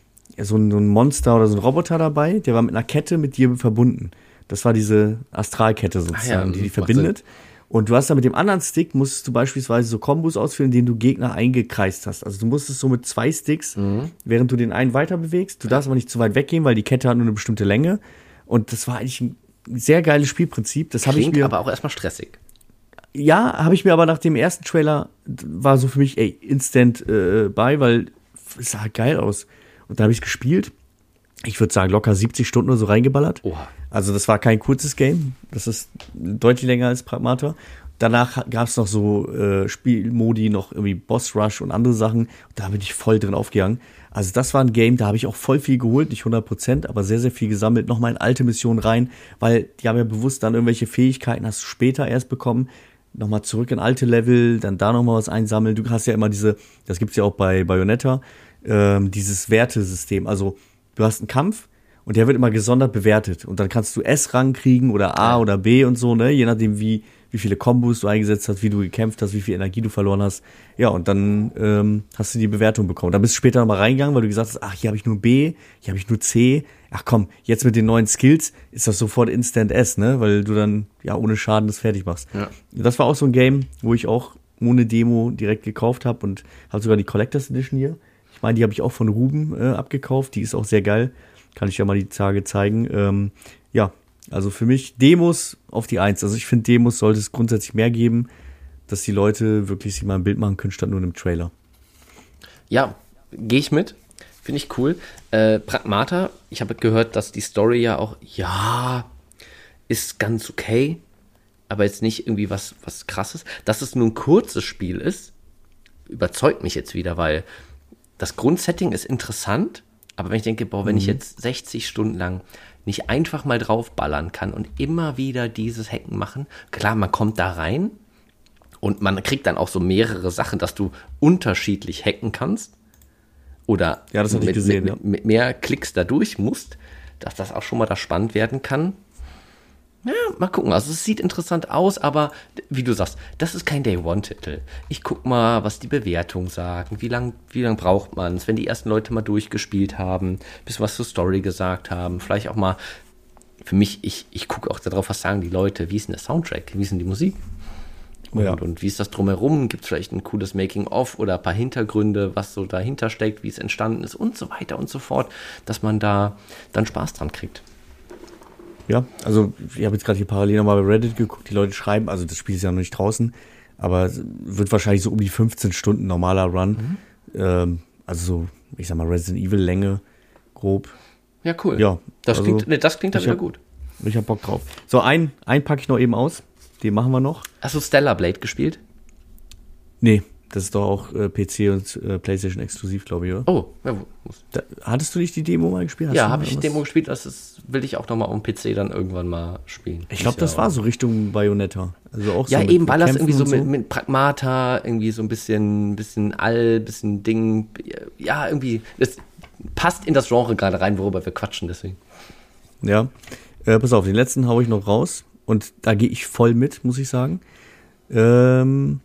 Monster oder so ein Roboter dabei, der war mit einer Kette mit dir verbunden. Das war diese Astralkette sozusagen, die verbindet. Und du hast dann mit dem anderen Stick, musstest du beispielsweise so Kombos ausführen, in denen du Gegner eingekreist hast. Also du musstest so mit 2 Sticks, während du den einen weiter bewegst. Du darfst aber nicht zu weit weggehen, weil die Kette hat nur eine bestimmte Länge. Und das war eigentlich ein sehr geiles Spielprinzip. Das habe ich mir aber auch erstmal stressig. Ja, habe ich mir aber nach dem ersten Trailer, war so für mich, instant bei, weil es sah geil aus. Und da habe ich es gespielt. Ich würde sagen, locker 70 Stunden oder so reingeballert. Oha. Also das war kein kurzes Game. Das ist deutlich länger als Pragmata. Danach gab es noch so Spielmodi, noch irgendwie Boss Rush und andere Sachen. Und da bin ich voll drin aufgegangen. Also das war ein Game, da habe ich auch voll viel geholt, nicht 100%, aber sehr, sehr viel gesammelt. Nochmal in alte Missionen rein, weil die haben ja bewusst dann irgendwelche Fähigkeiten, hast du später erst bekommen. Nochmal zurück in alte Level, dann da nochmal was einsammeln. Du hast ja immer das gibt's ja auch bei Bayonetta, dieses Wertesystem. Also du hast einen Kampf und der wird immer gesondert bewertet. Und dann kannst du S-Rang kriegen oder A oder B und so, ne? Je nachdem, wie viele Kombos du eingesetzt hast, wie du gekämpft hast, wie viel Energie du verloren hast. Ja, und dann hast du die Bewertung bekommen. Dann bist du später nochmal reingegangen, weil du gesagt hast, hier habe ich nur B, hier habe ich nur C. Ach komm, jetzt mit den neuen Skills ist das sofort Instant S, ne? Weil du dann ohne Schaden das fertig machst. Ja. Das war auch so ein Game, wo ich auch ohne Demo direkt gekauft habe und habe sogar die Collectors Edition hier. Ich meine, die habe ich auch von Ruben abgekauft. Die ist auch sehr geil. Kann ich ja mal die Tage zeigen. Also für mich Demos auf die 1. Also ich finde, Demos sollte es grundsätzlich mehr geben, dass die Leute wirklich sich mal ein Bild machen können, statt nur einem Trailer. Ja, gehe ich mit. Finde ich cool. Pragmata, ich habe gehört, dass die Story ja auch, ist ganz okay, aber jetzt nicht irgendwie was Krasses. Dass es nur ein kurzes Spiel ist, überzeugt mich jetzt wieder, weil das Grundsetting ist interessant, aber wenn ich denke, wenn ich jetzt 60 Stunden lang nicht einfach mal draufballern kann und immer wieder dieses Hacken machen, klar, man kommt da rein und man kriegt dann auch so mehrere Sachen, dass du unterschiedlich hacken kannst oder das hatte ich gesehen, mit mehr Klicks da durch musst, dass das auch schon mal da spannend werden kann. Ja, mal gucken. Also es sieht interessant aus, aber wie du sagst, das ist kein Day-One-Titel. Ich guck mal, was die Bewertungen sagen, wie lang braucht man es, wenn die ersten Leute mal durchgespielt haben, bisschen was zur Story gesagt haben, vielleicht auch mal, für mich, ich gucke auch darauf, was sagen die Leute, wie ist denn der Soundtrack, wie ist denn die Musik und wie ist das drumherum, gibt es vielleicht ein cooles Making-of oder ein paar Hintergründe, was so dahinter steckt, wie es entstanden ist und so weiter und so fort, dass man da dann Spaß dran kriegt. Ja, also ich habe jetzt gerade hier parallel nochmal bei Reddit geguckt, die Leute schreiben, also das Spiel ist ja noch nicht draußen, aber wird wahrscheinlich so um die 15 Stunden normaler Run. Also so, ich sag mal, Resident Evil Länge, grob. Ja, cool. Ja, das klingt dann wieder gut. Ich hab Bock drauf. So, einen packe ich noch eben aus, den machen wir noch. Hast du Stellar Blade gespielt? Nee. Das ist doch auch PC und PlayStation exklusiv, glaube ich, oder? Oh, ja. Hattest du nicht die Demo mal gespielt? Ja, habe ich die Demo gespielt. Will ich auch nochmal auf dem PC dann irgendwann mal spielen. Ich glaube, das war so Richtung Bayonetta. Also auch ja, so eben, weil das irgendwie so mit Pragmata, irgendwie so ein bisschen bisschen Ding. Ja, irgendwie, das passt in das Genre gerade rein, worüber wir quatschen, deswegen. Ja, pass auf, den letzten haue ich noch raus. Und da gehe ich voll mit, muss ich sagen.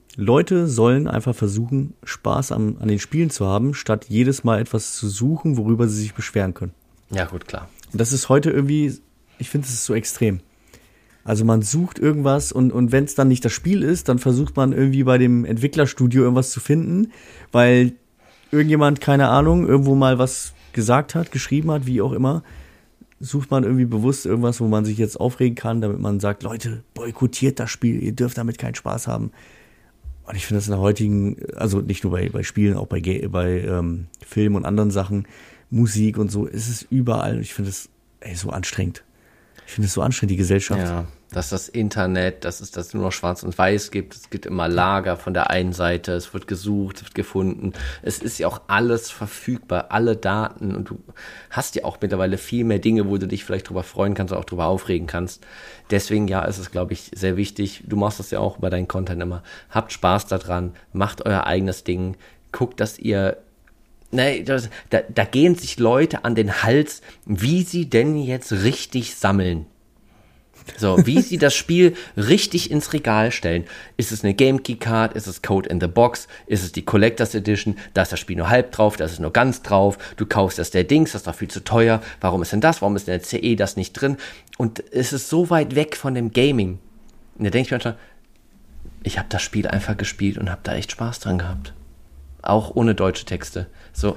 Leute sollen einfach versuchen, Spaß an den Spielen zu haben, statt jedes Mal etwas zu suchen, worüber sie sich beschweren können. Ja, gut, klar. Und das ist heute irgendwie, ich finde, es ist so extrem. Also man sucht irgendwas und wenn es dann nicht das Spiel ist, dann versucht man irgendwie bei dem Entwicklerstudio irgendwas zu finden, weil irgendjemand, keine Ahnung, irgendwo mal was gesagt hat, geschrieben hat, wie auch immer, sucht man irgendwie bewusst irgendwas, wo man sich jetzt aufregen kann, damit man sagt, Leute, boykottiert das Spiel, ihr dürft damit keinen Spaß haben. Und ich finde das in der heutigen, also nicht nur bei Spielen, auch bei Filmen und anderen Sachen, Musik und so, ist es überall. Ich finde es so anstrengend. Ich finde es so anstrengend, die Gesellschaft. Ja, dass das Internet, dass es nur noch Schwarz und Weiß gibt. Es gibt immer Lager von der einen Seite. Es wird gesucht, es wird gefunden. Es ist ja auch alles verfügbar, alle Daten. Und du hast ja auch mittlerweile viel mehr Dinge, wo du dich vielleicht drüber freuen kannst oder auch drüber aufregen kannst. Deswegen, ja, ist es, glaube ich, sehr wichtig. Du machst das ja auch bei deinen Content immer. Habt Spaß daran, macht euer eigenes Ding. Guckt, dass ihr... Nein, da gehen sich Leute an den Hals, wie sie denn jetzt richtig sammeln. So, wie sie das Spiel richtig ins Regal stellen. Ist es eine GameKey-Card? Ist es Code in the Box? Ist es die Collectors Edition? Da ist das Spiel nur halb drauf, da ist es nur ganz drauf. Du kaufst das der Dings, das ist doch viel zu teuer. Warum ist denn das? Warum ist in der CE das nicht drin? Und es ist so weit weg von dem Gaming. Und da denke ich manchmal, ich habe das Spiel einfach gespielt und habe da echt Spaß dran gehabt. Auch ohne deutsche Texte. So.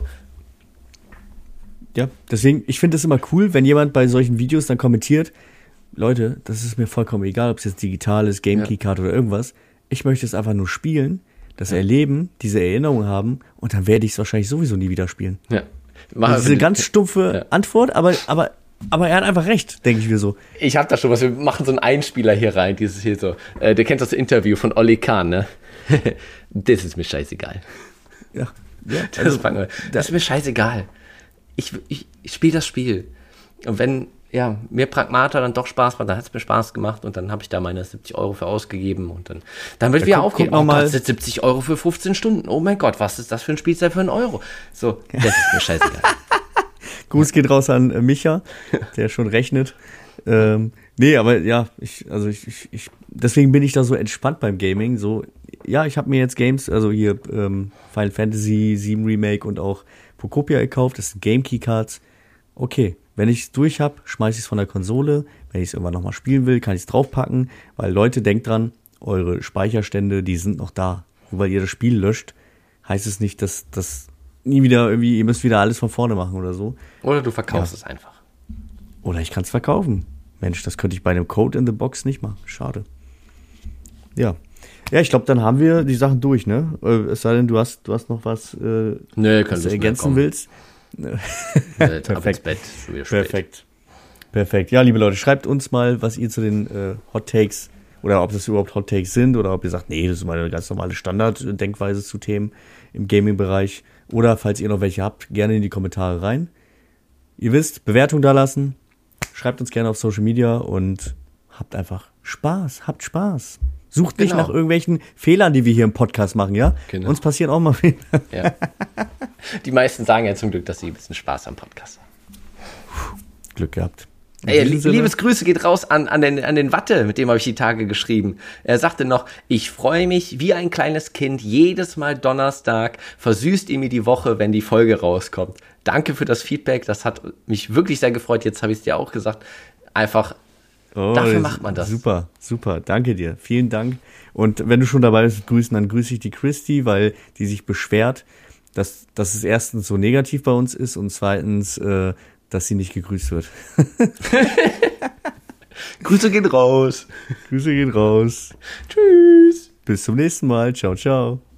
Ja, deswegen, ich finde es immer cool, wenn jemand bei solchen Videos dann kommentiert, Leute, das ist mir vollkommen egal, ob es jetzt digital ist, GameKey-Card oder irgendwas. Ich möchte es einfach nur spielen, das erleben, diese Erinnerung haben und dann werde ich es wahrscheinlich sowieso nie wieder spielen. Ja. Diese ganz stumpfe Antwort, aber er hat einfach recht, denke ich mir so. Ich habe da schon was, wir machen so einen Einspieler hier rein, dieses hier so. Du kennst das Interview von Olli Kahn, ne? Das ist mir scheißegal. Ja. Das ist mir scheißegal. Ich spiele das Spiel. Und wenn mir Pragmata dann doch Spaß macht, dann hat es mir Spaß gemacht und dann habe ich da meine 70 € für ausgegeben und dann wird wieder aufgegeben. Oh Gott, 70 € für 15 Stunden. Oh mein Gott, was ist das für ein Spielzeit für €1? So, das ist mir scheißegal. Gruß geht raus an Micha, der schon rechnet. Nee, aber ja, deswegen bin ich da so entspannt beim Gaming. So, ja, ich habe mir jetzt Games, also hier Final Fantasy 7 Remake und auch Pocopia gekauft. Das sind GameKey-Cards. Okay, wenn ich es durch habe, schmeiße ich es von der Konsole. Wenn ich es irgendwann nochmal spielen will, kann ich es draufpacken. Weil Leute, denkt dran, eure Speicherstände, die sind noch da. Nur weil ihr das Spiel löscht, heißt es nicht, dass das nie wieder irgendwie, ihr müsst wieder alles von vorne machen oder so. Oder du verkaufst es einfach. Oder ich kann es verkaufen. Mensch, das könnte ich bei einem Code in the Box nicht machen. Schade. Ja. Ja, ich glaube, dann haben wir die Sachen durch, ne? Es sei denn, du hast noch was, was du ergänzen willst. Perfekt. Perfekt. Ja, liebe Leute, schreibt uns mal, was ihr zu den Hot Takes oder ob das überhaupt Hot Takes sind oder ob ihr sagt, nee, das ist meine ganz normale Standard-Denkweise zu Themen im Gaming-Bereich. Oder falls ihr noch welche habt, gerne in die Kommentare rein. Ihr wisst, Bewertung da lassen. Schreibt uns gerne auf Social Media und habt einfach Spaß. Habt Spaß. Sucht nicht nach irgendwelchen Fehlern, die wir hier im Podcast machen, ja? Genau. Uns passieren auch mal Fehler. Ja. Die meisten sagen ja zum Glück, dass sie ein bisschen Spaß am Podcast haben. Glück gehabt. Ey, Liebesgrüße geht raus an den Watte, mit dem habe ich die Tage geschrieben. Er sagte noch, ich freue mich wie ein kleines Kind, jedes Mal Donnerstag versüßt ihr mir die Woche, wenn die Folge rauskommt. Danke für das Feedback, das hat mich wirklich sehr gefreut, jetzt habe ich es dir auch gesagt. Einfach, dafür macht man das. Super, danke dir, vielen Dank. Und wenn du schon dabei bist mit Grüßen, dann grüße ich die Christi, weil die sich beschwert, dass es erstens so negativ bei uns ist und zweitens, dass sie nicht gegrüßt wird. Grüße gehen raus. Tschüss. Bis zum nächsten Mal. Ciao, ciao.